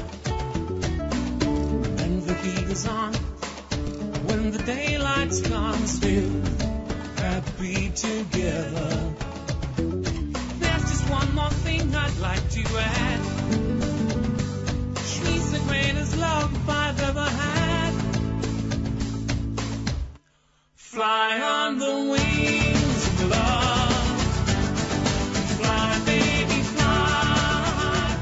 And the heat is on when the daylight's gone, still happy together. There's just one more thing I'd like to add. She's the greatest love I've ever had. Fly on the wings of love. Fly, baby, fly.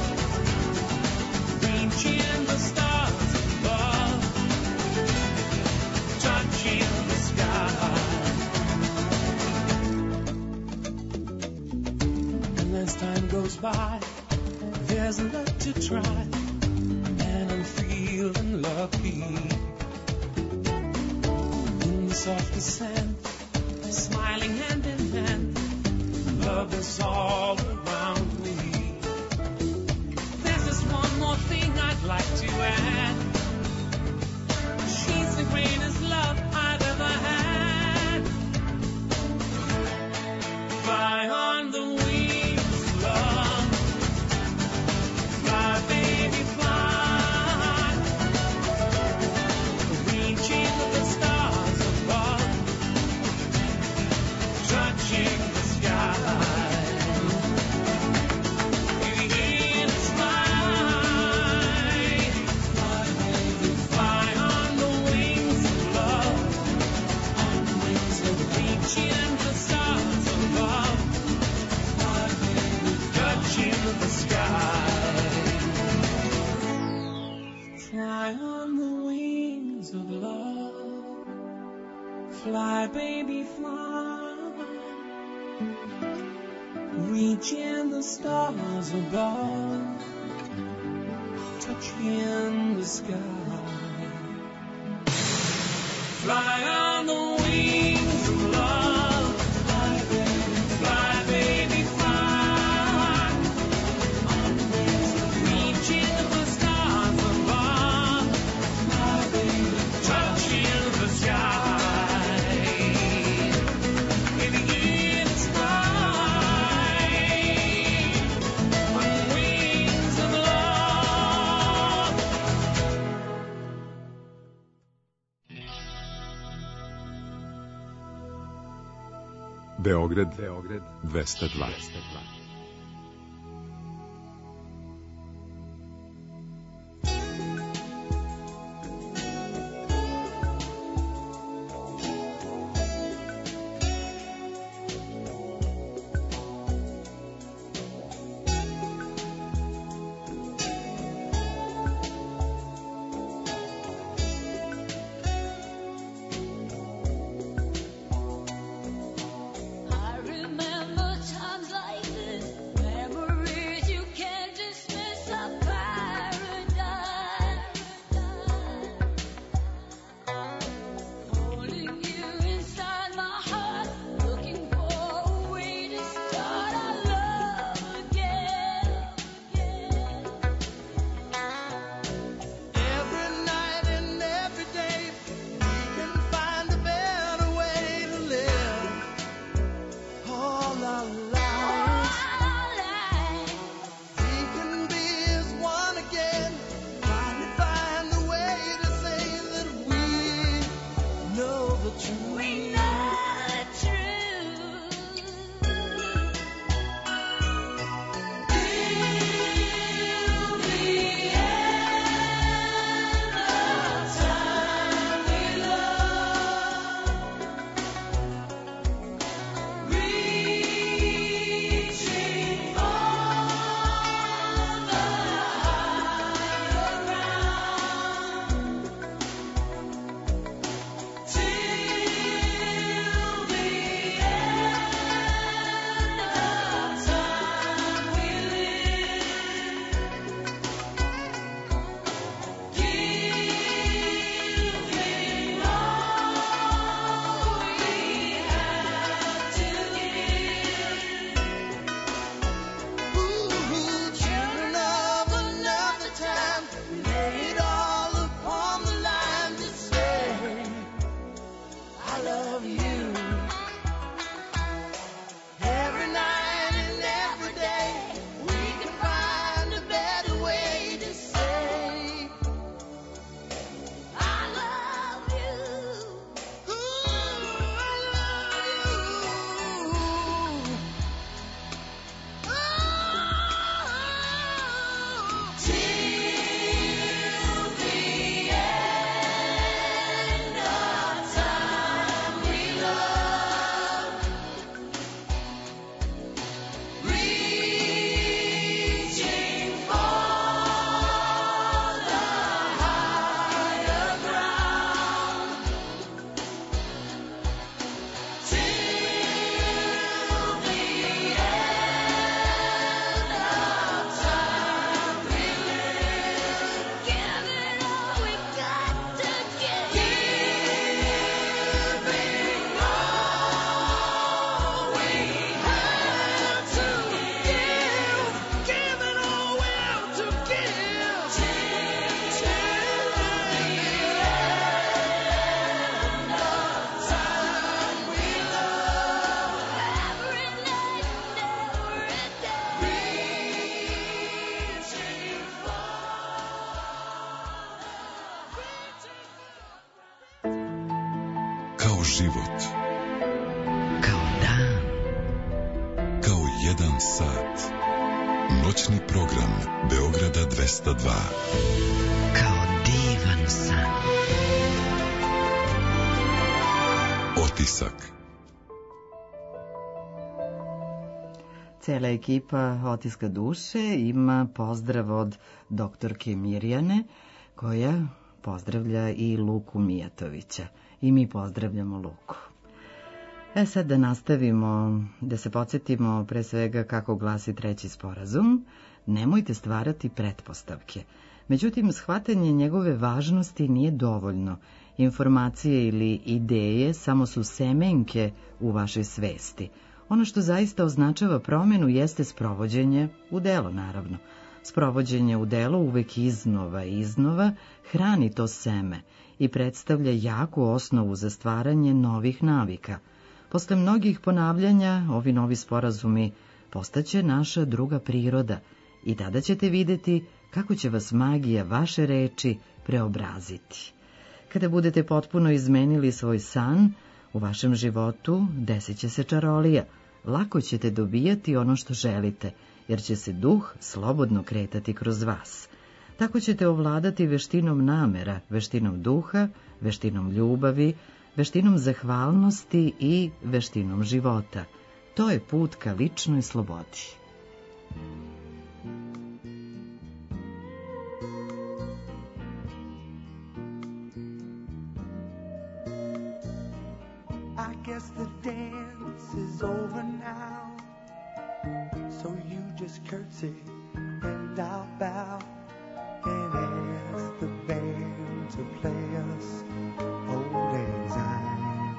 Reaching the stars above. Touching the sky. And as time goes by, there's a lot to try. And I'm feeling lucky. Soft descent, smiling hand in hand, love is all around me. There's just one more thing I'd like to add. She's the greatest love I've ever had. Fly on the wings of love. Fly, baby, fly. Reaching the stars above. Touching the sky. Begin to fly. Fly on the wings of love. On the wings of reaching the stars above. Touching the sky. Fly on the wings of love. Fly, baby, fly. Reaching the stars above. Touching the sky. Fly on the wings of love. Fly, baby, fly. Reaching the stars above. Touching the sky. Beograd 202. I remember times like this. 1 sat. Noćni program Beograda 202. Kao divan san. Otisak. Cela ekipa Otiska duše ima pozdrav od doktorke Mirjane, koja pozdravlja i Luku Mijatovića. I mi pozdravljamo Luku. Sad da nastavimo, da se podsjetimo pre svega kako glasi treći sporazum. Nemojte stvarati pretpostavke. Međutim, shvatanje njegove važnosti nije dovoljno. Informacije ili ideje samo su semenke u vašoj svesti. Ono što zaista označava promenu jeste sprovođenje u delo, naravno. Sprovođenje u delo uvek iznova hrani to seme i predstavlja jaku osnovu za stvaranje novih navika. Posle mnogih ponavljanja, ovi novi sporazumi postaće naša druga priroda i tada ćete videti kako će vas magija vaše reči preobraziti. Kada budete potpuno izmenili svoj san, u vašem životu desit će se čarolija. Lako ćete dobijati ono što želite, jer će se duh slobodno kretati kroz vas. Tako ćete ovladati veštinom namera, veštinom duha, veštinom ljubavi, veštinom zahvalnosti i veštinom života. To je put ka ličnoj slobodi. I guess the dance is over now, so you just curtsy and I'll bow and ask the band to play us Old Lang Syne.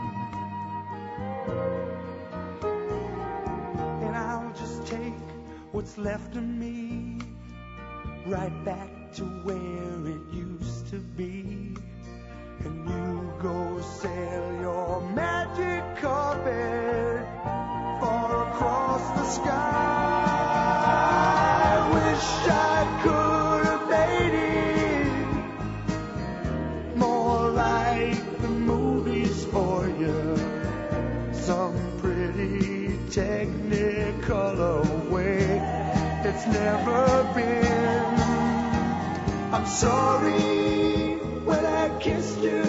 And I'll just take what's left of me right back to where it used to be. And you go sail your magic carpet far across the sky. I wish I could have made it more like the movies for you, some pretty technicolor way it's never been. I'm sorry when I kissed you,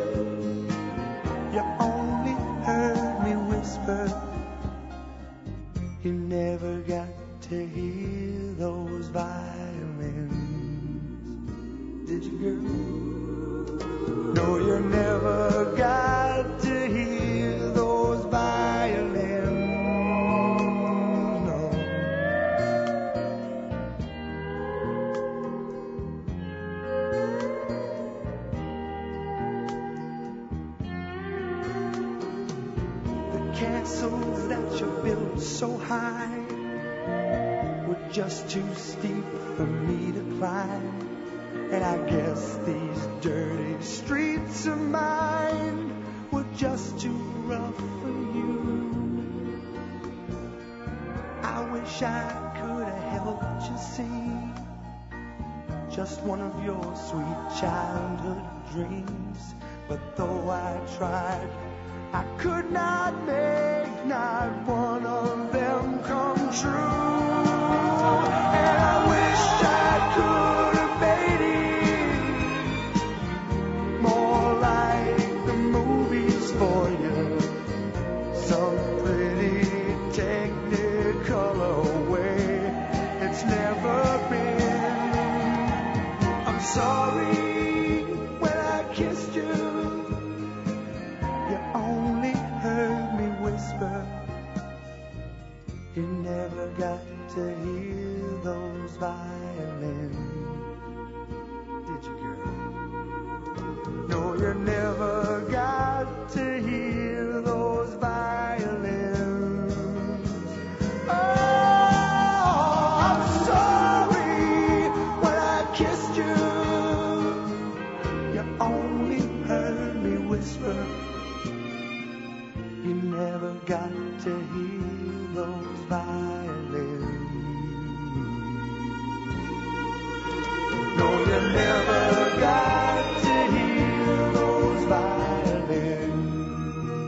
you only heard me whisper. You never got to hear those violins, did you, girl? No, you never got to hear those violins, no. Castles that you built so high were just too steep for me to climb. And I guess these dirty streets of mine were just too rough for you. I wish I could have helped you see just one of your sweet childhood dreams. But though I tried, I could not make not one of them come true. And I wish I could have made it more like the movies for you, some pretty technicolor way it's never been. I'm sorry when I kissed you, you only heard me whisper. You never got to hear those violins, did you, girl? No, you never got to hear those violins. Oh, I'm sorry when I kissed you, you only heard me whisper. You never got to hear those violins. No, you never got to hear those violins.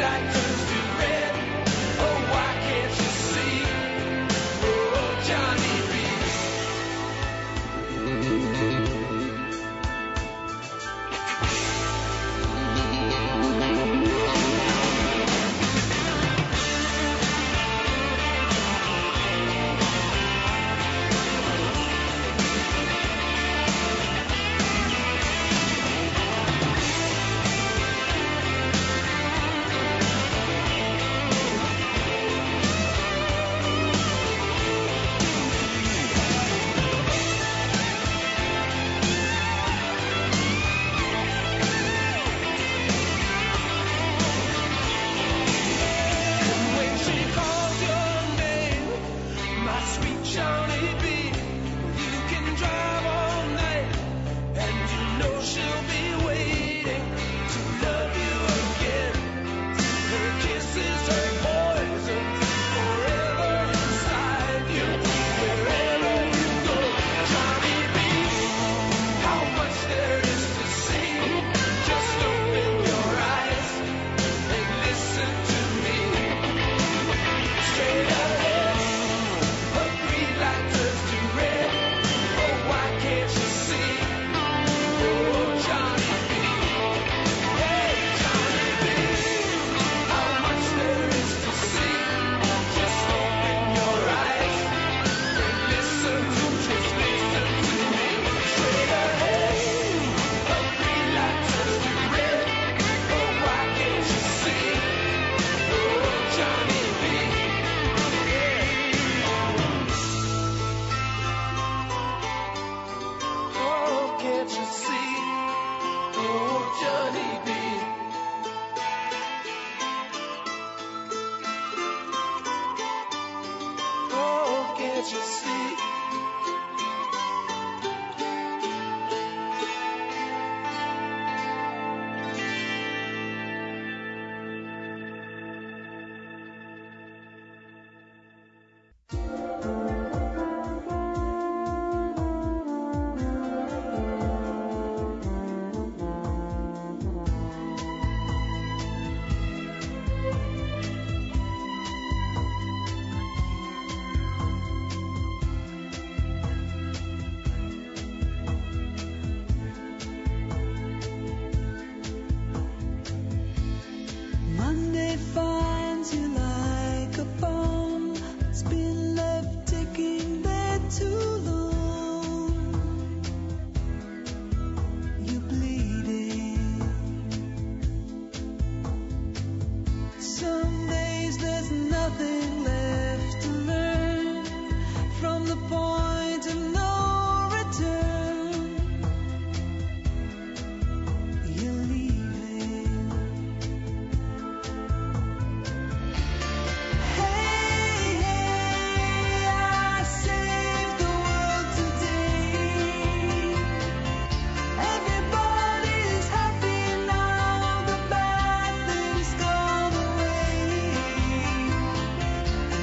light turns to red. Oh, why can't you see? Oh, Johnny B. When she calls your name, my sweet Johnny B, you can drive all night, and you know she'll be waiting to love you again. Her kisses are poison forever inside you. Wherever you go, Johnny B, how much there is to see. Just open your eyes and listen to me. Straight ahead, a green light turns to red. Oh, why can't you see? Oh, Johnny B. Hey, Johnny B. How much there is to see. Just open your eyes and listen to me. Straight ahead, a green light turns to red. Oh, why can't you see? Oh, Johnny B. Oh, can't you see? Oh, Johnny B. Oh, can't you see? Monday finds you like a bomb. It's been left ticking there too long. You're bleeding. Some days there's nothing left to learn from the point of no return. You're leaving. Hey, hey, I saved the world today. Everybody's happy now, the bad things gone away.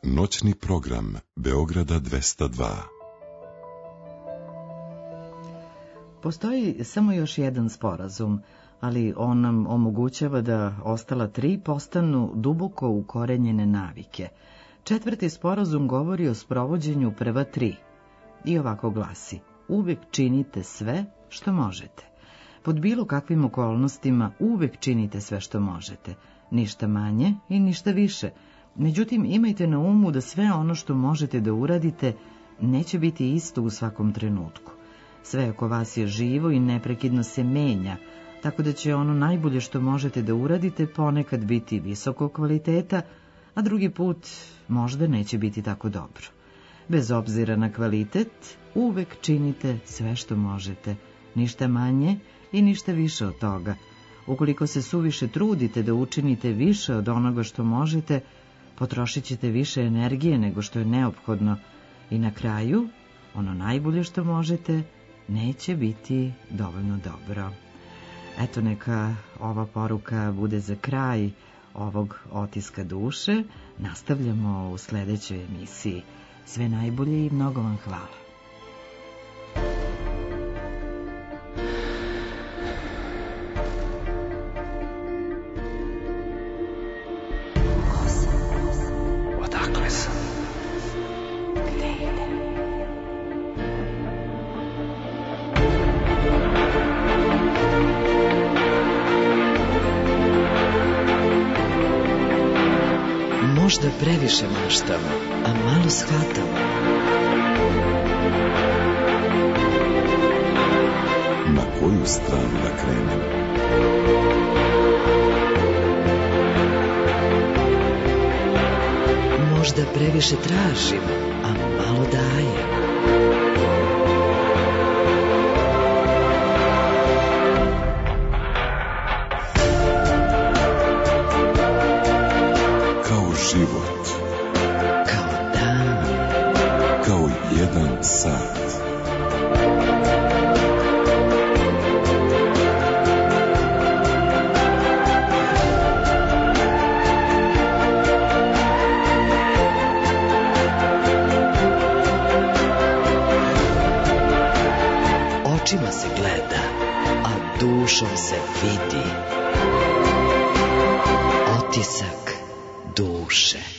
Noćni program Beograda 202. Postoji samo još jedan sporazum, ali on nam omogućava da ostala 3 postanu duboko ukorenjene navike. 4. sporazum govori o sprovođenju prva 3. I ovako glasi: uvek činite sve što možete. Pod bilo kakvim okolnostima uvek činite sve što možete. Ništa manje i ništa više. Međutim, imajte na umu da sve ono što možete da uradite neće biti isto u svakom trenutku. Sve oko vas je živo i neprekidno se menja, tako da će ono najbolje što možete da uradite ponekad biti visokog kvaliteta, a drugi put možda neće biti tako dobro. Bez obzira na kvalitet, uvek činite sve što možete, ništa manje i ništa više od toga. Ukoliko se suviše trudite da učinite više od onoga što možete, potrošit ćete više energije nego što je neophodno i na kraju, ono najbolje što možete neće biti dovoljno dobro. Eto, neka ova poruka bude za kraj ovog otiska duše. Nastavljamo u sledećoj emisiji. Sve najbolje i mnogo vam hvala. Odakle sam? Možda previše maštam, a malo shvatam. Na koju stranu da krenem? Možda previše tražim, a malo dajem. Kao život. Kao dan. Kao jedan sat. Očima se gleda, a dušom se vidi. Otisak duše.